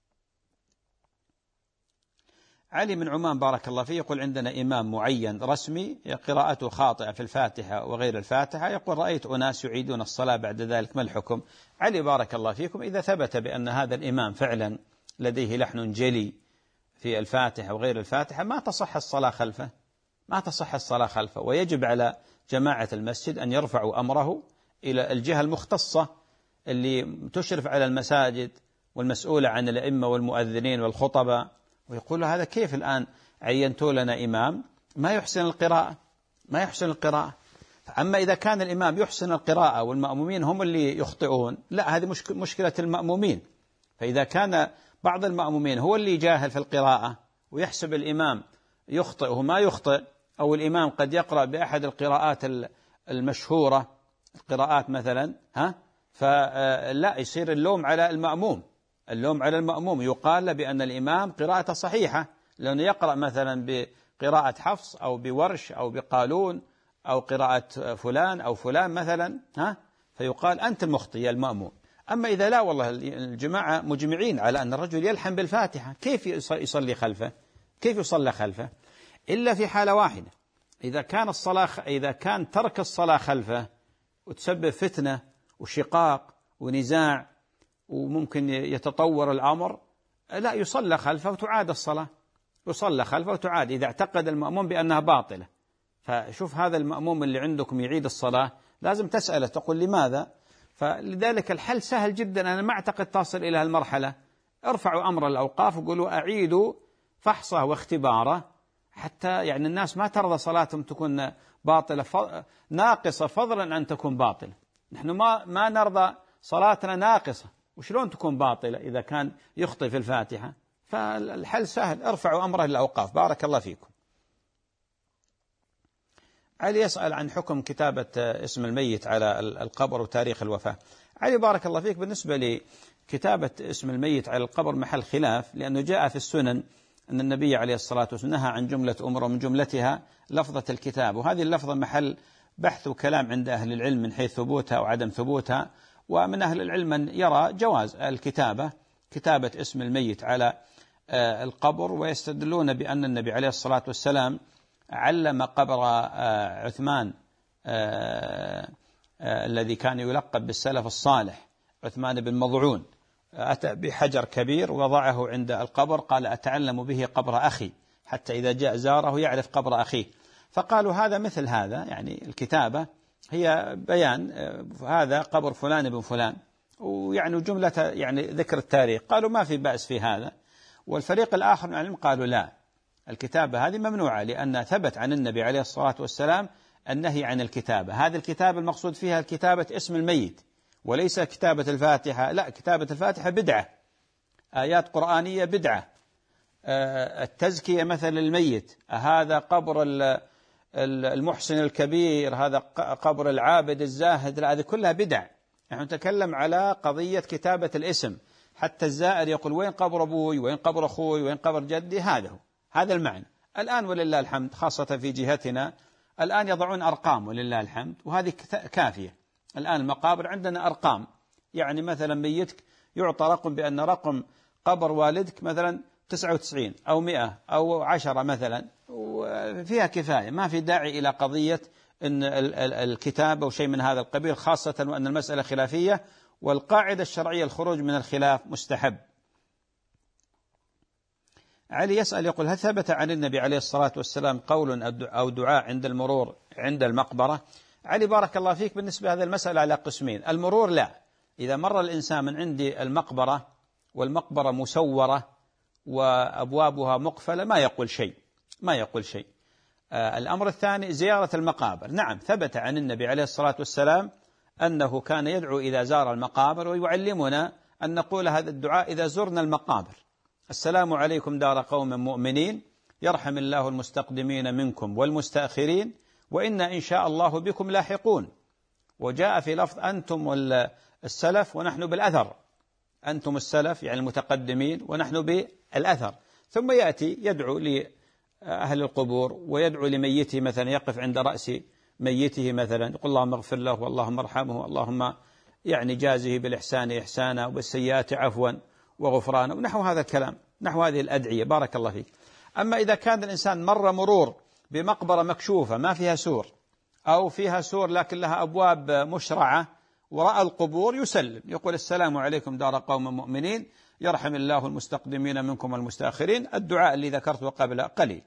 علي من عمان بارك الله فيه يقول عندنا إمام معين رسمي قراءته خاطئة في الفاتحة وغير الفاتحة، يقول رأيت أناس يعيدون الصلاة بعد ذلك، ما الحكم؟ علي بارك الله فيكم، إذا ثبت بأن هذا الإمام فعلا لديه لحن جلي في الفاتحة وغير الفاتحة ما تصح الصلاة خلفه، ما تصح الصلاة خلفه. ويجب على جماعة المسجد أن يرفعوا أمره إلى الجهة المختصة اللي تشرف على المساجد والمسؤولة عن الأئمة والمؤذنين والخطبة، ويقول هذا كيف الآن عينتوا لنا إمام ما يحسن القراءة، ما يحسن القراءة. أما إذا كان الإمام يحسن القراءة والمأمومين هم اللي يخطئون، لا، هذه مشكلة المأمومين. فإذا كان بعض المأمومين هو اللي جاهل في القراءة ويحسب الإمام يخطئ وما يخطئ، أو الإمام قد يقرأ بأحد القراءات المشهورة، القراءات مثلا، فلا يصير اللوم على المأموم، اللوم على المأموم. يقال بأن الإمام قراءته صحيحة، لأنه يقرأ مثلا بقراءة حفص أو بورش أو بقالون أو قراءة فلان أو فلان مثلا، فيقال أنت المخطئ يا المأموم. أما إذا لا، والله الجماعة مجمعين على أن الرجل يلحن بالفاتحة، كيف يصلي خلفه؟ كيف يصلى خلفه؟ إلا في حالة واحدة، إذا كان ترك الصلاة خلفه وتسبب فتنة وشقاق ونزاع وممكن يتطور الأمر، لا، يصلى خلفه وتعاد الصلاة، يصلى خلفه وتعاد إذا اعتقد المأموم بأنها باطلة. فشوف هذا المأموم اللي عندكم يعيد الصلاة لازم تسأله، تقول لماذا؟ فلذلك الحل سهل جدا. أنا ما أعتقد تصل إلى المرحلة، ارفعوا أمر الأوقاف وقولوا أعيدوا فحصه واختباره، حتى يعني الناس ما ترضى صلاتهم تكون باطلة ناقصة، فضلا أن تكون باطلة. نحن ما نرضى صلاتنا ناقصة، وشلون تكون باطلة إذا كان يخطئ في الفاتحة؟ فالحل سهل، ارفعوا أمره للأوقاف. بارك الله فيكم. علي يسأل عن حكم كتابة اسم الميت على القبر وتاريخ الوفاة. علي بارك الله فيك، بالنسبة لكتابة اسم الميت على القبر محل خلاف، لأنه جاء في السنن أن النبي عليه الصلاة والسلام نهى عن جملة أمور ومن جملتها لفظة الكتاب، وهذه اللفظة محل بحث وكلام عند أهل العلم من حيث ثبوتها وعدم ثبوتها. ومن أهل العلم من يرى جواز كتابة اسم الميت على القبر، ويستدلون بأن النبي عليه الصلاة والسلام علم قبر عثمان الذي كان يلقب بالسلف الصالح، عثمان بن مضعون، أتى بحجر كبير وضعه عند القبر، قال أتعلم به قبر أخي، حتى إذا جاء زاره يعرف قبر أخيه. فقالوا هذا مثل هذا، يعني الكتابة هي بيان هذا قبر فلان بن فلان، ويعني جملة يعني ذكر التاريخ. قالوا ما في بأس في هذا. والفريق الآخر من العلم قالوا لا، الكتابة هذه ممنوعة، لأن ثبت عن النبي عليه الصلاة والسلام النهي عن الكتابة. هذه الكتابة المقصود فيها كتابة اسم الميت، وليس كتابة الفاتحة. لا، كتابة الفاتحة بدعة، آيات قرآنية بدعة، التزكية مثل الميت، هذا قبر المحسن الكبير، هذا قبر العابد الزاهد، هذه كلها بدع. نحن نتكلم على قضية كتابة الاسم، حتى الزائر يقول وين قبر أبوي، وين قبر أخوي، وين قبر جدي، هذا المعنى. الآن ولله الحمد خاصة في جهتنا الآن يضعون أرقام ولله الحمد، وهذه كافية. الآن المقابر عندنا أرقام، يعني مثلا ميتك يعطى رقم بأن رقم قبر والدك مثلا 99 أو 100 أو 10 مثلا، وفيها كفاية، ما في داعي إلى قضية أن الكتاب أو شيء من هذا القبيل، خاصة وأن المسألة خلافية، والقاعدة الشرعية الخروج من الخلاف مستحب. علي يسأل يقول هل ثبت عن النبي عليه الصلاة والسلام قول أو دعاء عند المرور عند المقبرة؟ علي بارك الله فيك، بالنسبة لهذه المسألة على قسمين. المرور لا، إذا مر الإنسان من عند المقبرة والمقبرة مسورة وأبوابها مقفلة ما يقول شيء. الأمر الثاني زيارة المقابر. نعم ثبت عن النبي عليه الصلاة والسلام أنه كان يدعو إذا زار المقابر، ويعلمنا أن نقول هذا الدعاء إذا زرنا المقابر: السلام عليكم دار قوم مؤمنين، يرحم الله المستقدمين منكم والمستأخرين، وإنا إن شاء الله بكم لاحقون. وجاء في لفظ أنتم السلف ونحن بالأثر، أنتم السلف يعني المتقدمين ونحن بالأثر. ثم يأتي يدعو لأهل القبور ويدعو لميته، مثلا يقف عند رأس ميته مثلا يقول اللهم اغفر له واللهم ارحمه، اللهم يعني جازه بالإحسان إحسانا وبالسيئات عفوا وغفرانا، ونحو هذا الكلام، نحو هذه الأدعية. بارك الله فيك. أما إذا كان الإنسان مر مرور بمقبرة مكشوفة ما فيها سور، أو فيها سور لكن لها أبواب مشرعة، ورأى القبور يسلم، يقول السلام عليكم دار قوم مؤمنين، يرحم الله المستقدمين منكم والمستأخرين. الدعاء اللي ذكرته قبل قليل.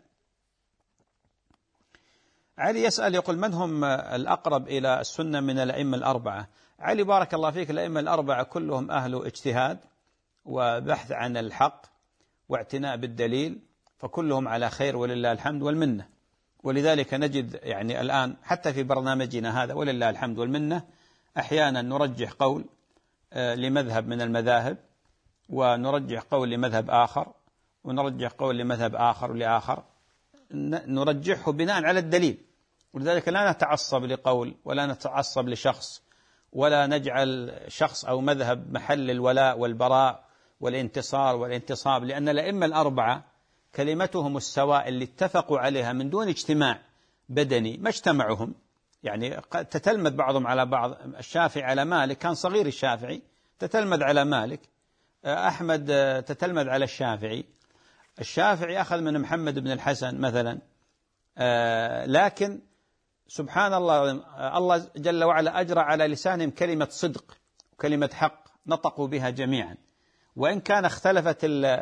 علي يسأل يقول من هم الأقرب إلى السنة من الأئمة الأربعة؟ علي بارك الله فيك، الأئمة الأربعة كلهم أهل اجتهاد وبحث عن الحق واعتناء بالدليل، فكلهم على خير ولله الحمد والمنة. ولذلك نجد يعني الآن حتى في برنامجنا هذا ولله الحمد والمنة أحيانا نرجح قول لمذهب من المذاهب، ونرجح قول لمذهب آخر، ونرجح قول لمذهب آخر ولآخر، نرجحه بناء على الدليل. ولذلك لا نتعصب لقول ولا نتعصب لشخص، ولا نجعل شخص أو مذهب محل الولاء والبراء والانتصار والانتصاب، لأن الأئمة الأربعة كلمتهم السواء اللي اتفقوا عليها من دون اجتماع بدني، ما اجتمعهم، يعني تتلمذ بعضهم على بعض. الشافعي على مالك، كان صغير الشافعي تتلمذ على مالك، أحمد تتلمذ على الشافعي أخذ من محمد بن الحسن مثلا، لكن سبحان الله، الله جل وعلا أجرى على لسانهم كلمة صدق وكلمة حق نطقوا بها جميعا، وإن كان اختلفت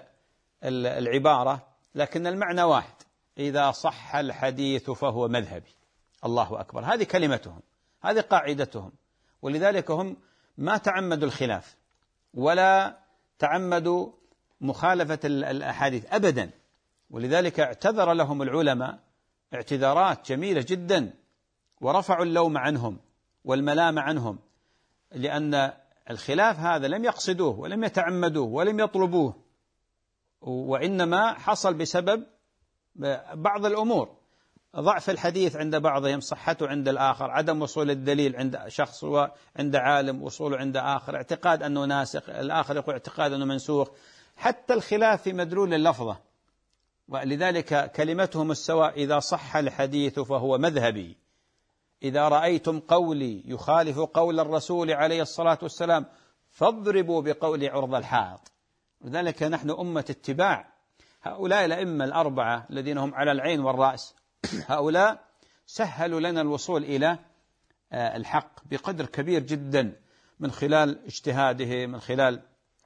العبارة لكن المعنى واحد: إذا صح الحديث فهو مذهبي. الله أكبر، هذه كلمتهم، هذه قاعدتهم. ولذلك هم ما تعمدوا الخلاف ولا تعمدوا مخالفة الأحاديث أبدا. ولذلك اعتذر لهم العلماء اعتذارات جميلة جدا، ورفعوا اللوم عنهم والملام عنهم، لأن الخلاف هذا لم يقصدوه ولم يتعمدوه ولم يطلبوه، وإنما حصل بسبب بعض الأمور: ضعف الحديث عند بعضهم، صحته عند الآخر، عدم وصول الدليل عند شخص وعند عالم، وصوله عند آخر، اعتقاد أنه ناسخ، الآخر يقول اعتقاد أنه منسوخ، حتى الخلاف في مدلول اللفظة. ولذلك كلمتهم السواء: إذا صح الحديث فهو مذهبي، إذا رأيتم قولي يخالف قول الرسول عليه الصلاة والسلام فاضربوا بقول عرض الحائط. لذلك نحن أمة اتباع. هؤلاء الأئمة الأربعة الذين هم على العين والرأس، هؤلاء سهلوا لنا الوصول إلى الحق بقدر كبير جدا، من خلال اجتهاده، من خلال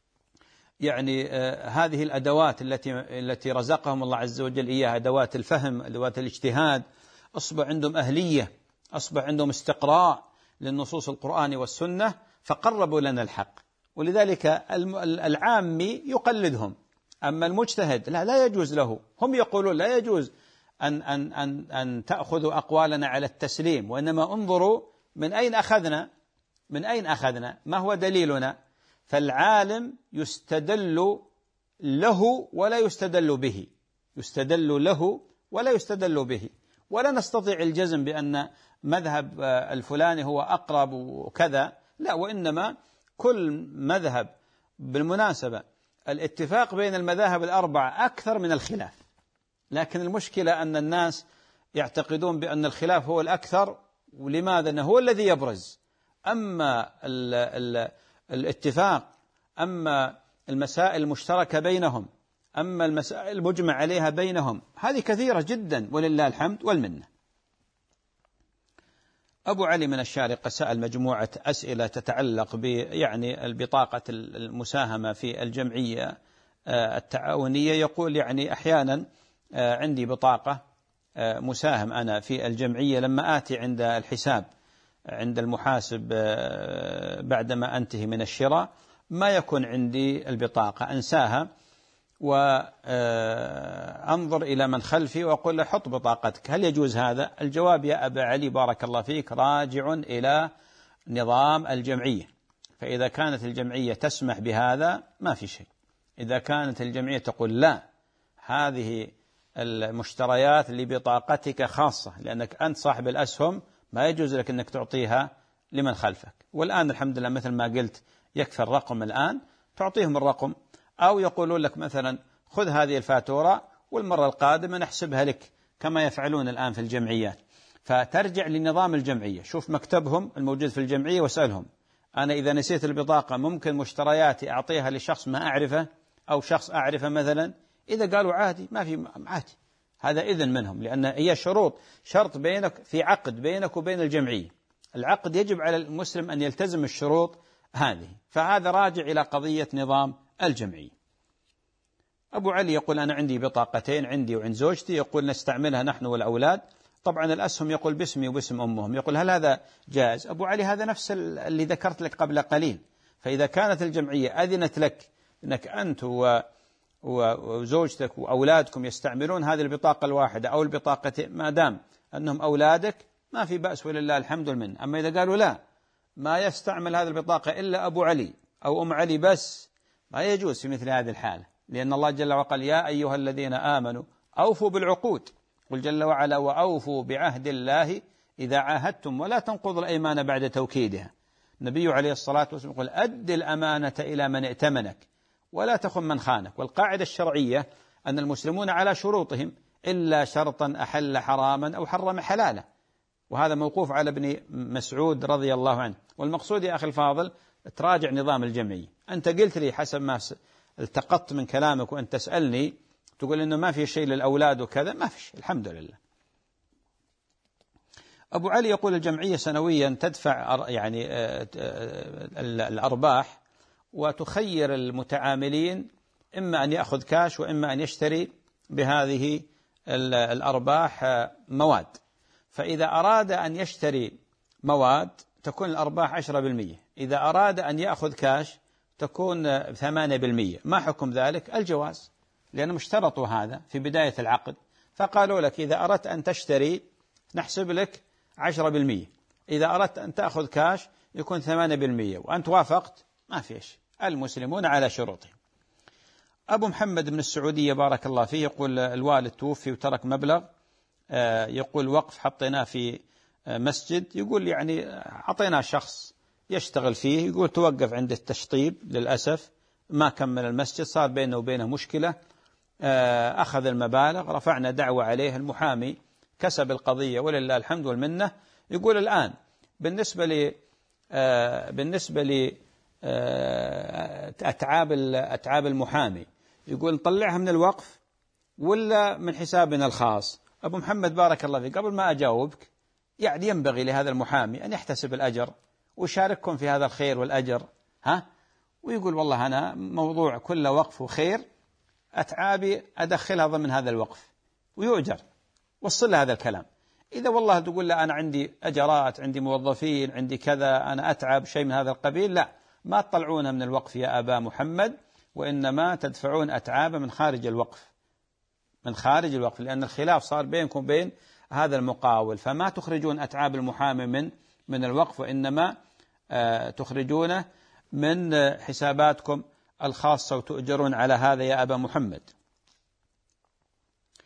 يعني هذه الأدوات التي رزقهم الله عز وجل إياها، أدوات الفهم، أدوات الاجتهاد. أصبح عندهم أهلية، أصبح عندهم استقراء للنصوص القرآن والسنة، فقربوا لنا الحق. ولذلك العامي يقلدهم، أما المجتهد لا يجوز له. هم يقولون لا يجوز أن تأخذوا أقوالنا على التسليم، وإنما انظروا من أين أخذنا، ما هو دليلنا. فالعالم يستدل له ولا يستدل به، يستدل له ولا يستدل به. ولا نستطيع الجزم بأن مذهب الفلاني هو أقرب وكذا، لا، وإنما كل مذهب، بالمناسبة الاتفاق بين المذاهب الأربعة أكثر من الخلاف، لكن المشكلة أن الناس يعتقدون بأن الخلاف هو الأكثر. ولماذا؟ أنه هو الذي يبرز. أما الاتفاق، أما المسائل المشتركة بينهم، أما المسائل المجمع عليها بينهم، هذه كثيرة جدا ولله الحمد والمنة. أبو علي من الشارقة سأل مجموعة أسئلة تتعلق يعني البطاقة المساهمة في الجمعية التعاونية. يقول يعني أحيانا عندي بطاقة مساهم أنا في الجمعية، لما آتي عند الحساب عند المحاسب بعدما أنتهي من الشراء ما يكون عندي البطاقة، أنساها وأنظر إلى من خلفي وأقول له حط بطاقتك، هل يجوز هذا؟ الجواب يا أبا علي بارك الله فيك راجع إلى نظام الجمعية، فإذا كانت الجمعية تسمح بهذا ما في شيء. إذا كانت الجمعية تقول لا، هذه المشتريات لبطاقتك خاصة لأنك أنت صاحب الأسهم، ما يجوز لك أنك تعطيها لمن خلفك. والآن الحمد لله مثل ما قلت يكفي الرقم، الآن تعطيهم الرقم، أو يقولون لك مثلا خذ هذه الفاتورة والمرة القادمة نحسبها لك كما يفعلون الآن في الجمعيات. فترجع لنظام الجمعية، شوف مكتبهم الموجود في الجمعية واسألهم أنا إذا نسيت البطاقة ممكن مشترياتي أعطيها لشخص ما أعرفه أو شخص أعرفه مثلا. إذا قالوا عادي، ما في عادي، هذا إذن منهم، لأن هي شرط بينك في عقد بينك وبين الجمعية. العقد يجب على المسلم أن يلتزم الشروط هذه، فهذا راجع إلى قضية نظام الجمعية. أبو علي يقول أنا عندي بطاقتين، عندي وعند زوجتي، يقول نستعملها نحن والأولاد، طبعا الأسهم يقول باسمي وباسم أمهم، يقول هل هذا جائز؟ أبو علي هذا نفس اللي ذكرت لك قبل قليل. فإذا كانت الجمعية أذنت لك أنك أنت وزوجتك وأولادكم يستعملون هذه البطاقة الواحدة أو البطاقتين، ما دام أنهم أولادك ما في بأس ولله الحمد والمنة. أما إذا قالوا لا، ما يستعمل هذه البطاقة إلا أبو علي أو أم علي بس، ما يجوز في مثل هذه الحالة، لأن الله جل وعلا يا أيها الذين آمنوا أوفوا بالعقود، قل جل وعلا وأوفوا بعهد الله إذا عاهدتم ولا تنقضوا الأيمان بعد توكيدها. النبي عليه الصلاة والسلام يقول أد الأمانة إلى من ائتمنك ولا تخن من خانك. والقاعدة الشرعية أن المسلمون على شروطهم إلا شرطا أحل حراما أو حرم حلالا، وهذا موقوف على ابن مسعود رضي الله عنه. والمقصود يا أخي الفاضل تراجع نظام الجمعية. أنت قلت لي حسب ما التقطت من كلامك وأنت تسألني تقول إنه ما في شيء للأولاد وكذا، ما فيش الحمد لله. أبو علي يقول الجمعية سنويا تدفع يعني الأرباح وتخير المتعاملين إما أن يأخذ كاش وإما أن يشتري بهذه الأرباح مواد. فإذا أراد أن يشتري مواد تكون الأرباح 10%، إذا أراد أن يأخذ كاش تكون 8%. ما حكم ذلك؟ الجواز، لأنهم اشترطوا هذا في بداية العقد، فقالوا لك إذا أردت أن تشتري نحسب لك 10%، إذا أردت أن تأخذ كاش يكون 8%، وأنت وافقت ما فيش. المسلمون على شروطهم. أبو محمد من السعودية بارك الله فيه يقول الوالد توفي وترك مبلغ، يقول وقف حطيناه في مسجد، يقول يعني أعطيناه شخص يشتغل فيه، يقول توقف عند التشطيب للأسف ما كمل المسجد، صار بينه وبينه مشكلة، أخذ المبالغ، رفعنا دعوة عليه، المحامي كسب القضية ولله الحمد والمنة. يقول الآن بالنسبة لي أتعاب المحامي، يقول نطلعها من الوقف ولا من حسابنا الخاص؟ أبو محمد بارك الله فيك، قبل ما أجاوبك يعني ينبغي لهذا المحامي أن يحتسب الأجر ويشارككم في هذا الخير والأجر، ويقول والله أنا موضوع كل وقف وخير، أتعابي أدخلها ضمن هذا الوقف ويؤجر، وصل هذا الكلام. إذا والله تقول لا أنا عندي أجرات، عندي موظفين، عندي كذا، أنا أتعب شيء من هذا القبيل، لا، ما تطلعون من الوقف يا أبا محمد، وإنما تدفعون أتعاب من خارج الوقف، من خارج الوقف، لأن الخلاف صار بينكم وبين هذا المقاول، فما تخرجون أتعاب المحامي من الوقف، وإنما تخرجونه من حساباتكم الخاصة وتؤجرون على هذا يا أبا محمد.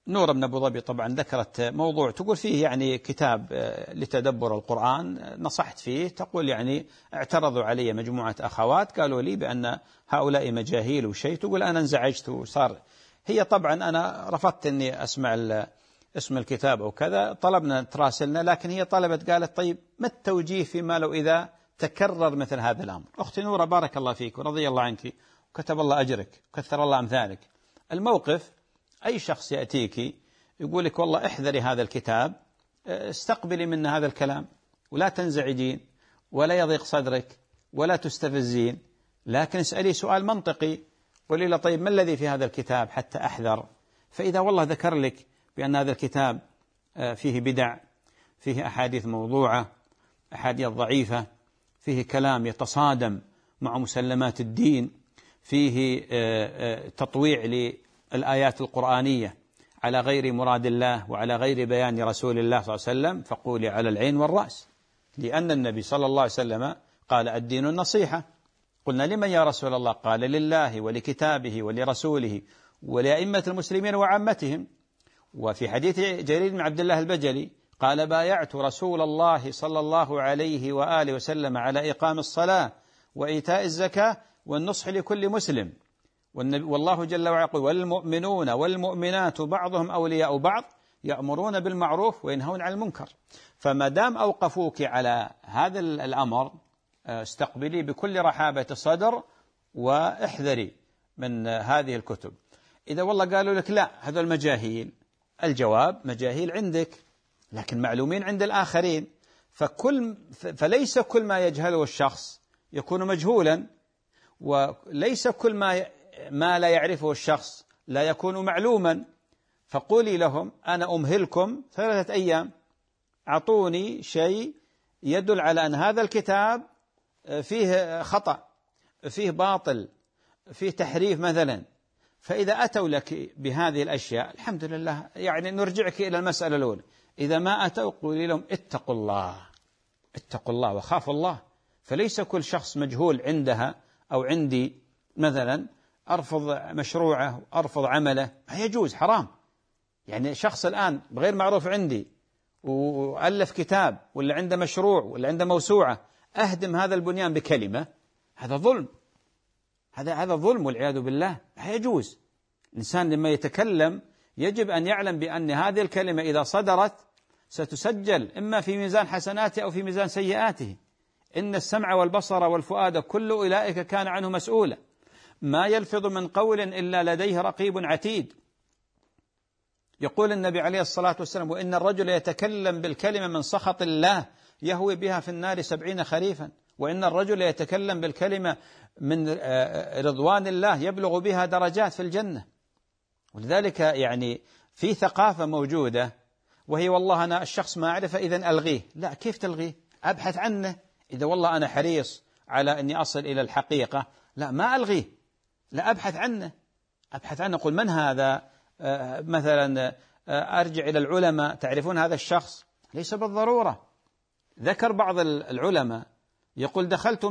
نور بن أبو ظبي طبعا ذكرت موضوع تقول فيه يعني كتاب لتدبر القرآن، نصحت فيه، تقول يعني اعترضوا علي مجموعة أخوات قالوا لي بأن هؤلاء مجاهيل وشيء، تقول أنا انزعجت وصار. هي طبعا أنا رفضت أني أسمع اسم الكتاب أو كذا، طلبنا تراسلنا، لكن هي طلبت قالت طيب ما التوجيه فيما لو إذا تكرر مثل هذا الأمر. أختي نورة بارك الله فيك ورضي الله عنك وكتب الله أجرك وكثر الله أمثالك. الموقف أي شخص يأتيك يقول لك والله احذري هذا الكتاب، استقبلي من هذا الكلام ولا تنزعجين ولا يضيق صدرك ولا تستفزين، لكن اسألي سؤال منطقي، قولي له طيب ما الذي في هذا الكتاب حتى أحذر. فإذا والله ذكر لك بأن هذا الكتاب فيه بدع، فيه أحاديث موضوعة، أحاديث ضعيفة، فيه كلام يتصادم مع مسلمات الدين، فيه تطويع للآيات القرآنية على غير مراد الله وعلى غير بيان رسول الله صلى الله عليه وسلم، فقولي على العين والرأس، لأن النبي صلى الله عليه وسلم قال الدين النصيحة. قلنا لمن يا رسول الله؟ قال لله ولكتابه ولرسوله ولأئمة المسلمين وعامتهم. وفي حديث جرير بن عبد الله البجلي قال بايعت رسول الله صلى الله عليه وآله وسلم على إقام الصلاة وإيتاء الزكاة والنصح لكل مسلم. والله جل وعلا يقول والمؤمنون والمؤمنات بعضهم أولياء بعض يأمرون بالمعروف وينهون عن المنكر. فما دام أوقفوك على هذا الأمر استقبلي بكل رحابة الصدر واحذري من هذه الكتب. إذا والله قالوا لك لا هذا المجاهيل، الجواب مجاهيل عندك لكن معلومين عند الآخرين، فليس كل ما يجهله الشخص يكون مجهولا، وليس كل ما لا يعرفه الشخص لا يكون معلوما. فقولي لهم أنا أمهلكم 3 أيام، أعطوني شيء يدل على أن هذا الكتاب فيه خطأ، فيه باطل، فيه تحريف مثلا. فإذا أتوا لك بهذه الأشياء الحمد لله، يعني نرجعك إلى المسألة الأولى، إذا ما أتوا قولي لهم اتقوا الله، اتقوا الله وخافوا الله. فليس كل شخص مجهول عندها أو عندي مثلا أرفض مشروعه أرفض عمله، ما يجوز، حرام. يعني شخص الآن غير معروف عندي وألف كتاب ولا عنده مشروع ولا عنده موسوعة، أهدم هذا البنيان بكلمة، هذا ظلم، هذا ظلم والعياذ بالله، لا يجوز. الإنسان لما يتكلم يجب أن يعلم بأن هذه الكلمة إذا صدرت ستسجل إما في ميزان حسناته أو في ميزان سيئاته. إن السمع والبصر والفؤاد كل أولئك كان عنه مسؤولا، ما يلفظ من قول إلا لديه رقيب عتيد. يقول النبي عليه الصلاة والسلام وإن الرجل يتكلم بالكلمة من سخط الله يهوي بها في النار 70 خريفا، وإن الرجل يتكلم بالكلمة من رضوان الله يبلغ بها درجات في الجنة. ولذلك يعني في ثقافة موجودة وهي والله أنا الشخص ما أعرفه إذن ألغيه. لا، كيف تلغيه؟ أبحث عنه. إذا والله أنا حريص على أني أصل إلى الحقيقة، لا ما ألغيه، لا أبحث عنه، أقول من هذا، مثلا أرجع إلى العلماء، تعرفون هذا الشخص؟ ليس بالضرورة. ذكر بعض العلماء يقول دخلت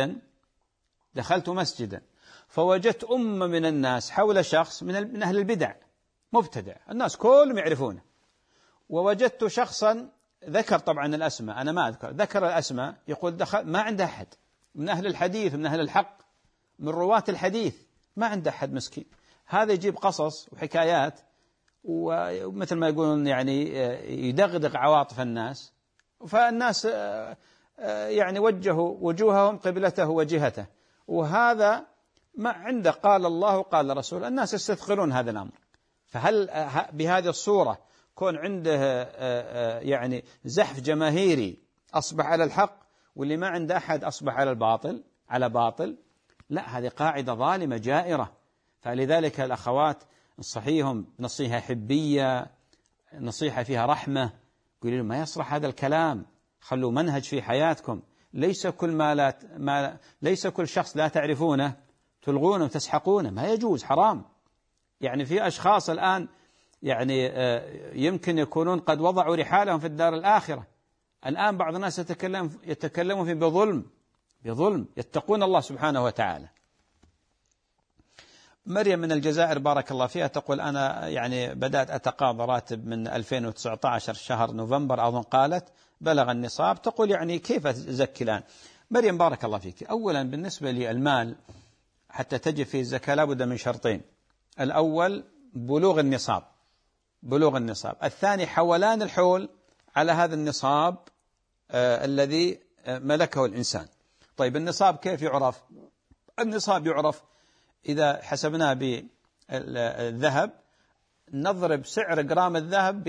مسجدا فوجدت من الناس حول شخص من أهل البدع مبتدع، الناس كلهم يعرفونه، ووجدت شخصا ذكر طبعا الأسماء، أنا ما أذكر، ذكر الأسماء، يقول دخل ما عنده أحد من أهل الحديث من أهل الحق من رواة الحديث، ما عنده أحد مسكين. هذا يجيب قصص وحكايات ومثل ما يقولون يعني يدغدغ عواطف الناس، فالناس يعني وجهوا وجوههم قبلته وجهته، وهذا ما عنده قال الله قال رسول، الناس يستثقلون هذا الأمر. فهل بهذه الصورة كون عنده يعني زحف جماهيري أصبح على الحق، واللي ما عنده أحد أصبح على باطل؟ لا، هذه قاعدة ظالمة جائرة. فلذلك الأخوات نصحيهم نصيحة حبية، نصيحة فيها رحمة، قولوا لهم ما يصلح هذا الكلام، خلوا منهج في حياتكم. ليس كل شخص لا تعرفونه تلغونه وتسحقونه، ما يجوز، حرام. يعني في أشخاص الآن يعني يمكن يكونون قد وضعوا رحالهم في الدار الآخرة، الآن بعض الناس يتكلمون فيه بظلم، يتقون الله سبحانه وتعالى. مريم من الجزائر بارك الله فيها تقول أنا يعني بدأت أتقاضى راتب من 2019 شهر نوفمبر أظن قالت بلغ النصاب. تقول يعني كيف أزكي الآن؟ مريم بارك الله فيك، أولا بالنسبة للمال حتى تجب فيه الزكاة لابد من شرطين: الأول بلوغ النصاب، بلوغ النصاب، الثاني حولان الحول على هذا النصاب الذي ملكه الإنسان. طيب النصاب كيف يعرف؟ النصاب يعرف إذا حسبناه بالذهب نضرب سعر جرام الذهب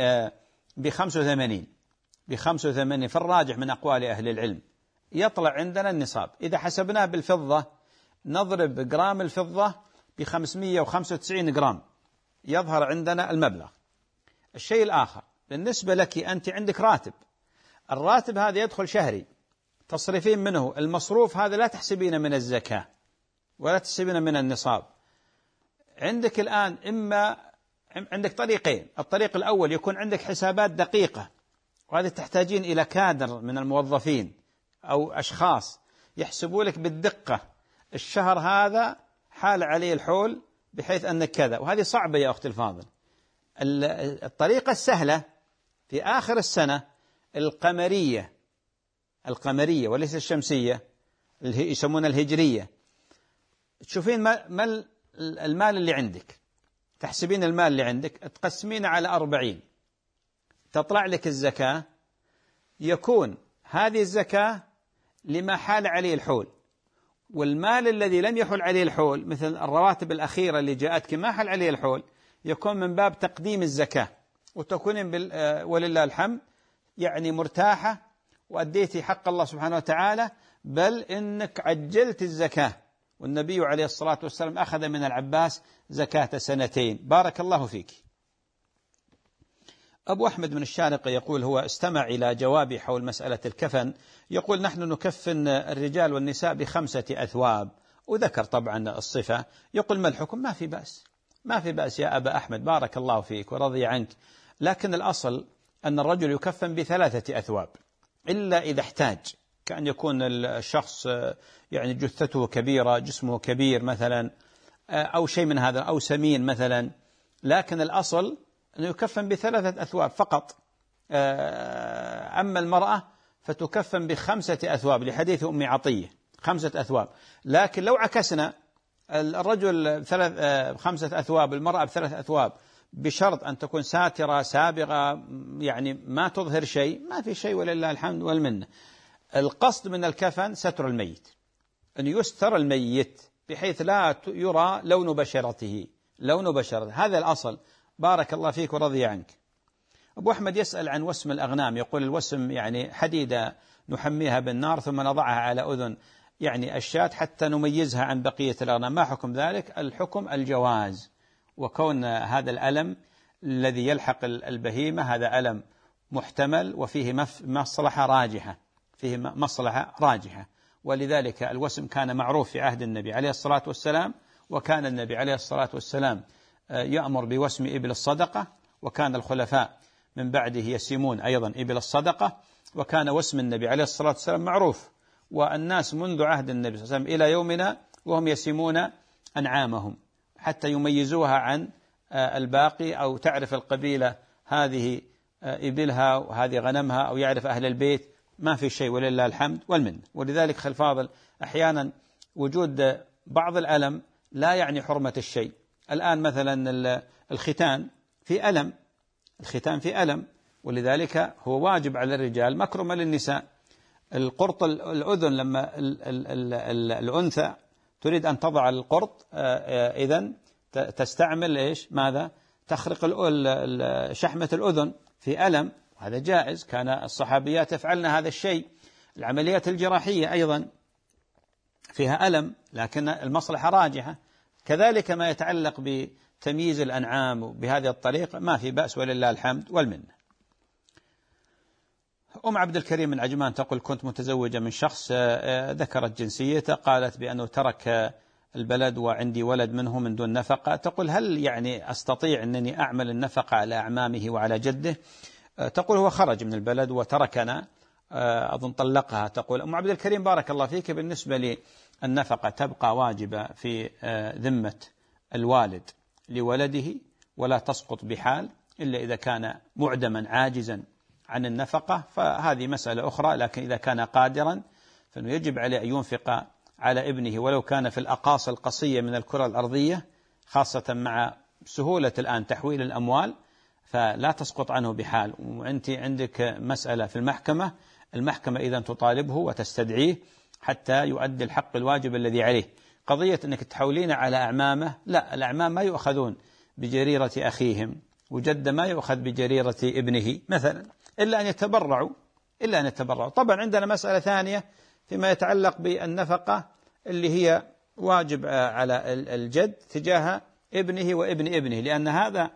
ب85 في الراجح من أقوال أهل العلم يطلع عندنا النصاب. إذا حسبناه بالفضة نضرب جرام الفضة ب595 جرام يظهر عندنا المبلغ. الشيء الآخر بالنسبة لك أنت عندك راتب، الراتب هذا يدخل شهري تصرفين منه المصروف، هذا لا تحسبين من الزكاة ولا تحسبين من النصاب. عندك الآن إما عندك طريقين: الطريق الأول يكون عندك حسابات دقيقة، وهذه تحتاجين إلى كادر من الموظفين أو أشخاص يحسبوا لك بالدقة الشهر هذا حال عليه الحول بحيث أنك كذا، وهذه صعبة يا أختي الفاضل. الطريقة السهلة في آخر السنة القمرية وليس الشمسية، يسمونها الهجرية. تشوفين ما المال اللي عندك، تحسبين المال اللي عندك تقسمين على 40 تطلع لك الزكاة. يكون هذه الزكاة لما حال عليه الحول، والمال الذي لم يحل عليه الحول مثل الرواتب الأخيرة اللي جاءتك ما حل عليه الحول يكون من باب تقديم الزكاة، وتكونين ولله الحمد يعني مرتاحة وأديتي حق الله سبحانه وتعالى، بل إنك عجلت الزكاة. والنبي عليه الصلاة والسلام أخذ من العباس زكاة 2 بارك الله فيك. أبو أحمد من الشارقة يقول هو استمع إلى جوابي حول مسألة الكفن، يقول نحن نكفن الرجال والنساء ب5 أثواب، وذكر طبعا الصفة. يقول ما الحكم؟ ما في بأس، ما في بأس يا أبا أحمد بارك الله فيك ورضي عنك، لكن الأصل أن الرجل يكفن ب3 أثواب إلا إذا احتاج، كأن يكون الشخص يعني جثته كبيرة، جسمه كبير مثلا، أو شيء من هذا، أو سمين مثلا، لكن الأصل أنه يكفن ب3 أثواب فقط. أما المرأة فتكفن ب5 أثواب لحديث أم عطية 5 أثواب. لكن لو عكسنا الرجل 5 أثواب، المرأة ب3 أثواب، بشرط أن تكون ساترة سابغة يعني ما تظهر شيء، ما في شيء ولله الحمد والمنة. القصد من الكفن ستر الميت، أن يستر الميت بحيث لا يرى لون بشرته، هذا الأصل. بارك الله فيك ورضي عنك. أبو أحمد يسأل عن وسم الأغنام، يقول الوسم يعني حديدة نحميها بالنار ثم نضعها على أذن يعني الشاة حتى نميزها عن بقية الأغنام، ما حكم ذلك؟ الحكم الجواز، وكون هذا الألم الذي يلحق البهيمة هذا ألم محتمل وفيه مصلحة راجحة، ولذلك الوسم كان معروف في عهد النبي عليه الصلاة والسلام، وكان النبي عليه الصلاة والسلام يأمر بوسم إبل الصدقة، وكان الخلفاء من بعده يسمون أيضا إبل الصدقة، وكان وسم النبي عليه الصلاة والسلام معروف، والناس منذ عهد النبي صلى الله عليه وسلم إلى يومنا وهم يسمون أنعامهم حتى يميزوها عن الباقي، أو تعرف القبيلة هذه إبلها وهذه غنمها، أو يعرف أهل البيت، ما في شيء ولله الحمد والمن. ولذلك خل فاضل أحيانا وجود بعض الألم لا يعني حرمة الشيء. الآن مثلا الختان في ألم، ولذلك هو واجب على الرجال مكرمة للنساء. القرط الأذن لما الأنثى تريد أن تضع القرط إذن تستعمل إيش؟ ماذا؟ تخرق شحمة الأذن في ألم، وهذا جائز، كان الصحابيات يفعلن هذا الشيء. العمليات الجراحية أيضا فيها ألم لكن المصلحة راجحة. كذلك ما يتعلق بتمييز الأنعام بهذه الطريقة ما في بأس ولله الحمد والمنة. أم عبد الكريم من عجمان تقول كنت متزوجة من شخص ذكرت جنسيته، قالت بأنه ترك البلد وعندي ولد منه من دون نفقة. تقول هل يعني أستطيع أنني أعمل النفقة على أعمامه وعلى جده؟ تقول هو خرج من البلد وتركنا، أظن طلقها. تقول أم عبد الكريم بارك الله فيك، بالنسبة للنفقة تبقى واجبة في ذمة الوالد لولده ولا تسقط بحال إلا إذا كان معدما عاجزا عن النفقة، فهذه مسألة أخرى. لكن إذا كان قادرا فإنه يجب عليه أن ينفق على ابنه ولو كان في الأقاصي القصية من الكرة الأرضية، خاصة مع سهولة الآن تحويل الأموال، فلا تسقط عنه بحال. وأنت عندك مسألة في المحكمة إذا تطالبه وتستدعيه حتى يؤدي الحق الواجب الذي عليه. قضية أنك تحولين على أعمامه، لا، الأعمام ما يؤخذون بجريرة أخيهم، وجد ما يؤخذ بجريرة ابنه مثلا، إلا أن يتبرعوا. طبعا عندنا مسألة ثانية فيما يتعلق بالنفقة اللي هي واجب على الجد تجاه ابنه وابن ابنه، لأن هذا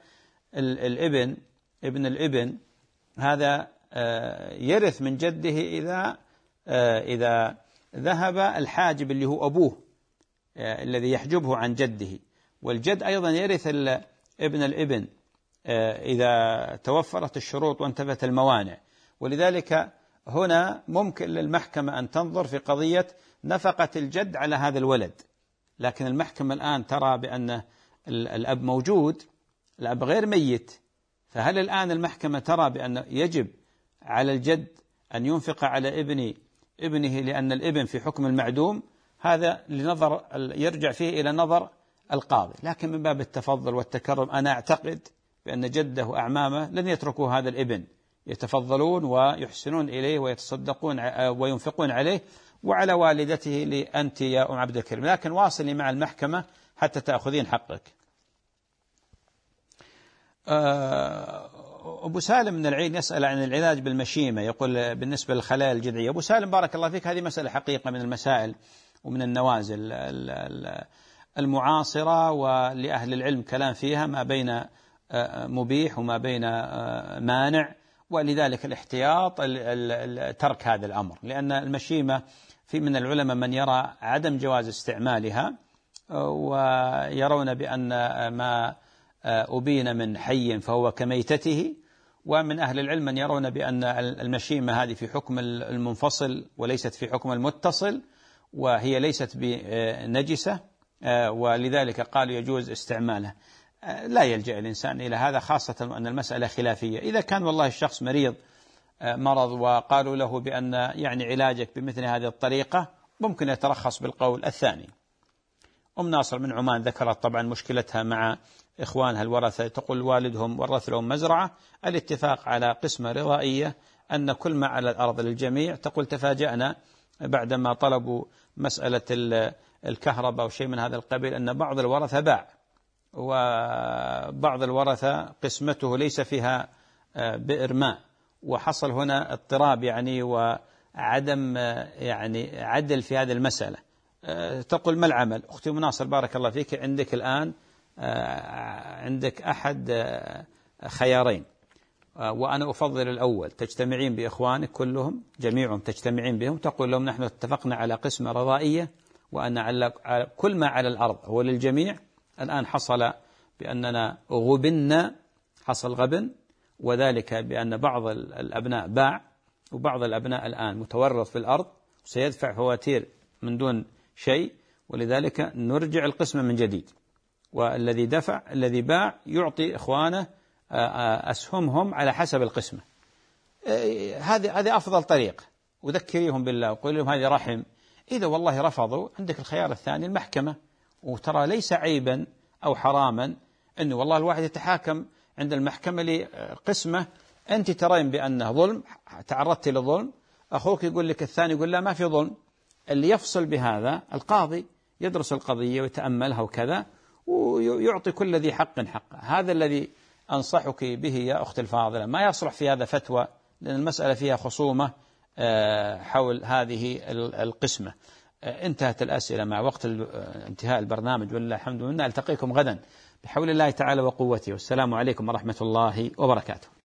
ابن الابن هذا يرث من جده إذا ذهب الحاجب اللي هو أبوه الذي يحجبه عن جده، والجد أيضا يرث ابن الابن إذا توفرت الشروط وانتفت الموانع. ولذلك هنا ممكن للمحكمة أن تنظر في قضية نفقة الجد على هذا الولد، لكن المحكمة الآن ترى بأن الأب موجود، الأب غير ميت، فهل الآن المحكمة ترى بأن يجب على الجد أن ينفق على ابنه لأن الابن في حكم المعدوم؟ هذا لنظر يرجع فيه إلى نظر القاضي. لكن من باب التفضل والتكرم أنا أعتقد بأن جده وأعمامه لن يتركوا هذا الابن، يتفضلون ويحسنون إليه ويتصدقون وينفقون عليه وعلى والدته لأنت يا أم عبد الكريم، لكن واصلي مع المحكمة حتى تأخذين حقك. أبو سالم من العين يسأل عن العلاج بالمشيمة، يقول بالنسبة للخلايا الجذعية. أبو سالم بارك الله فيك، هذه مسألة حقيقة من المسائل ومن النوازل المعاصرة، ولأهل العلم كلام فيها ما بين مبيح وما بين مانع، ولذلك الاحتياط ترك هذا الأمر، لأن المشيمة في من العلماء من يرى عدم جواز استعمالها، ويرون بأن ما أبين من حي فهو كميتته، ومن أهل العلم من يرون بأن المشيمة هذه في حكم المنفصل وليست في حكم المتصل، وهي ليست بنجسة، ولذلك قالوا يجوز استعمالها. لا يلجأ الإنسان إلى هذا، خاصة أن المسألة خلافية. إذا كان والله الشخص مرض وقالوا له بأن يعني علاجك بمثل هذه الطريقة، ممكن يترخص بالقول الثاني. أم ناصر من عمان ذكرت طبعا مشكلتها مع إخوانها الورثة، تقول والدهم ورث لهم مزرعة، الاتفاق على قسمة رضائية أن كل ما على الأرض للجميع. تقول تفاجأنا بعدما طلبوا مسألة الكهرباء وشيء من هذا القبيل أن بعض الورثة باع، وبعض الورثة قسمته ليس فيها بئر ماء، وحصل هنا اضطراب يعني وعدم يعني عدل في هذه المسألة. تقول ما العمل؟ أختي مناصر بارك الله فيك، عندك الآن عندك أحد خيارين، وأنا أفضل الأول، تجتمعين بإخوانك كلهم جميعهم تجتمعين بهم، تقول لهم نحن اتفقنا على قسمة رضائية وأن على كل ما على الأرض هو للجميع. الآن حصل بأننا غبنا، حصل غبن، وذلك بأن بعض الأبناء باع وبعض الأبناء الآن متورط في الأرض وسيدفع فواتير من دون شيء، ولذلك نرجع القسمة من جديد، والذي الذي باع يعطي إخوانه أسهمهم على حسب القسمة. هذه أفضل طريق، وذكريهم بالله وقول لهم هذه رحم. إذا والله رفضوا عندك الخيار الثاني المحكمة، وترى ليس عيبا أو حراما أنه والله الواحد يتحاكم عند المحكمة لقسمة أنت ترين بأنه ظلم، تعرضت للظلم، أخوك يقول لك الثاني يقول لا ما في ظلم. اللي يفصل بهذا القاضي، يدرس القضية ويتأملها وكذا ويعطي كل ذي حق حقه. هذا الذي أنصحك به يا أخت الفاضلة. ما يصلح في هذا فتوى، لأن المسألة فيها خصومة حول هذه القسمة. انتهت الأسئلة مع وقت انتهاء البرنامج، ولله الحمد لله. ألتقيكم غدا بحول الله تعالى وقوته، والسلام عليكم ورحمة الله وبركاته.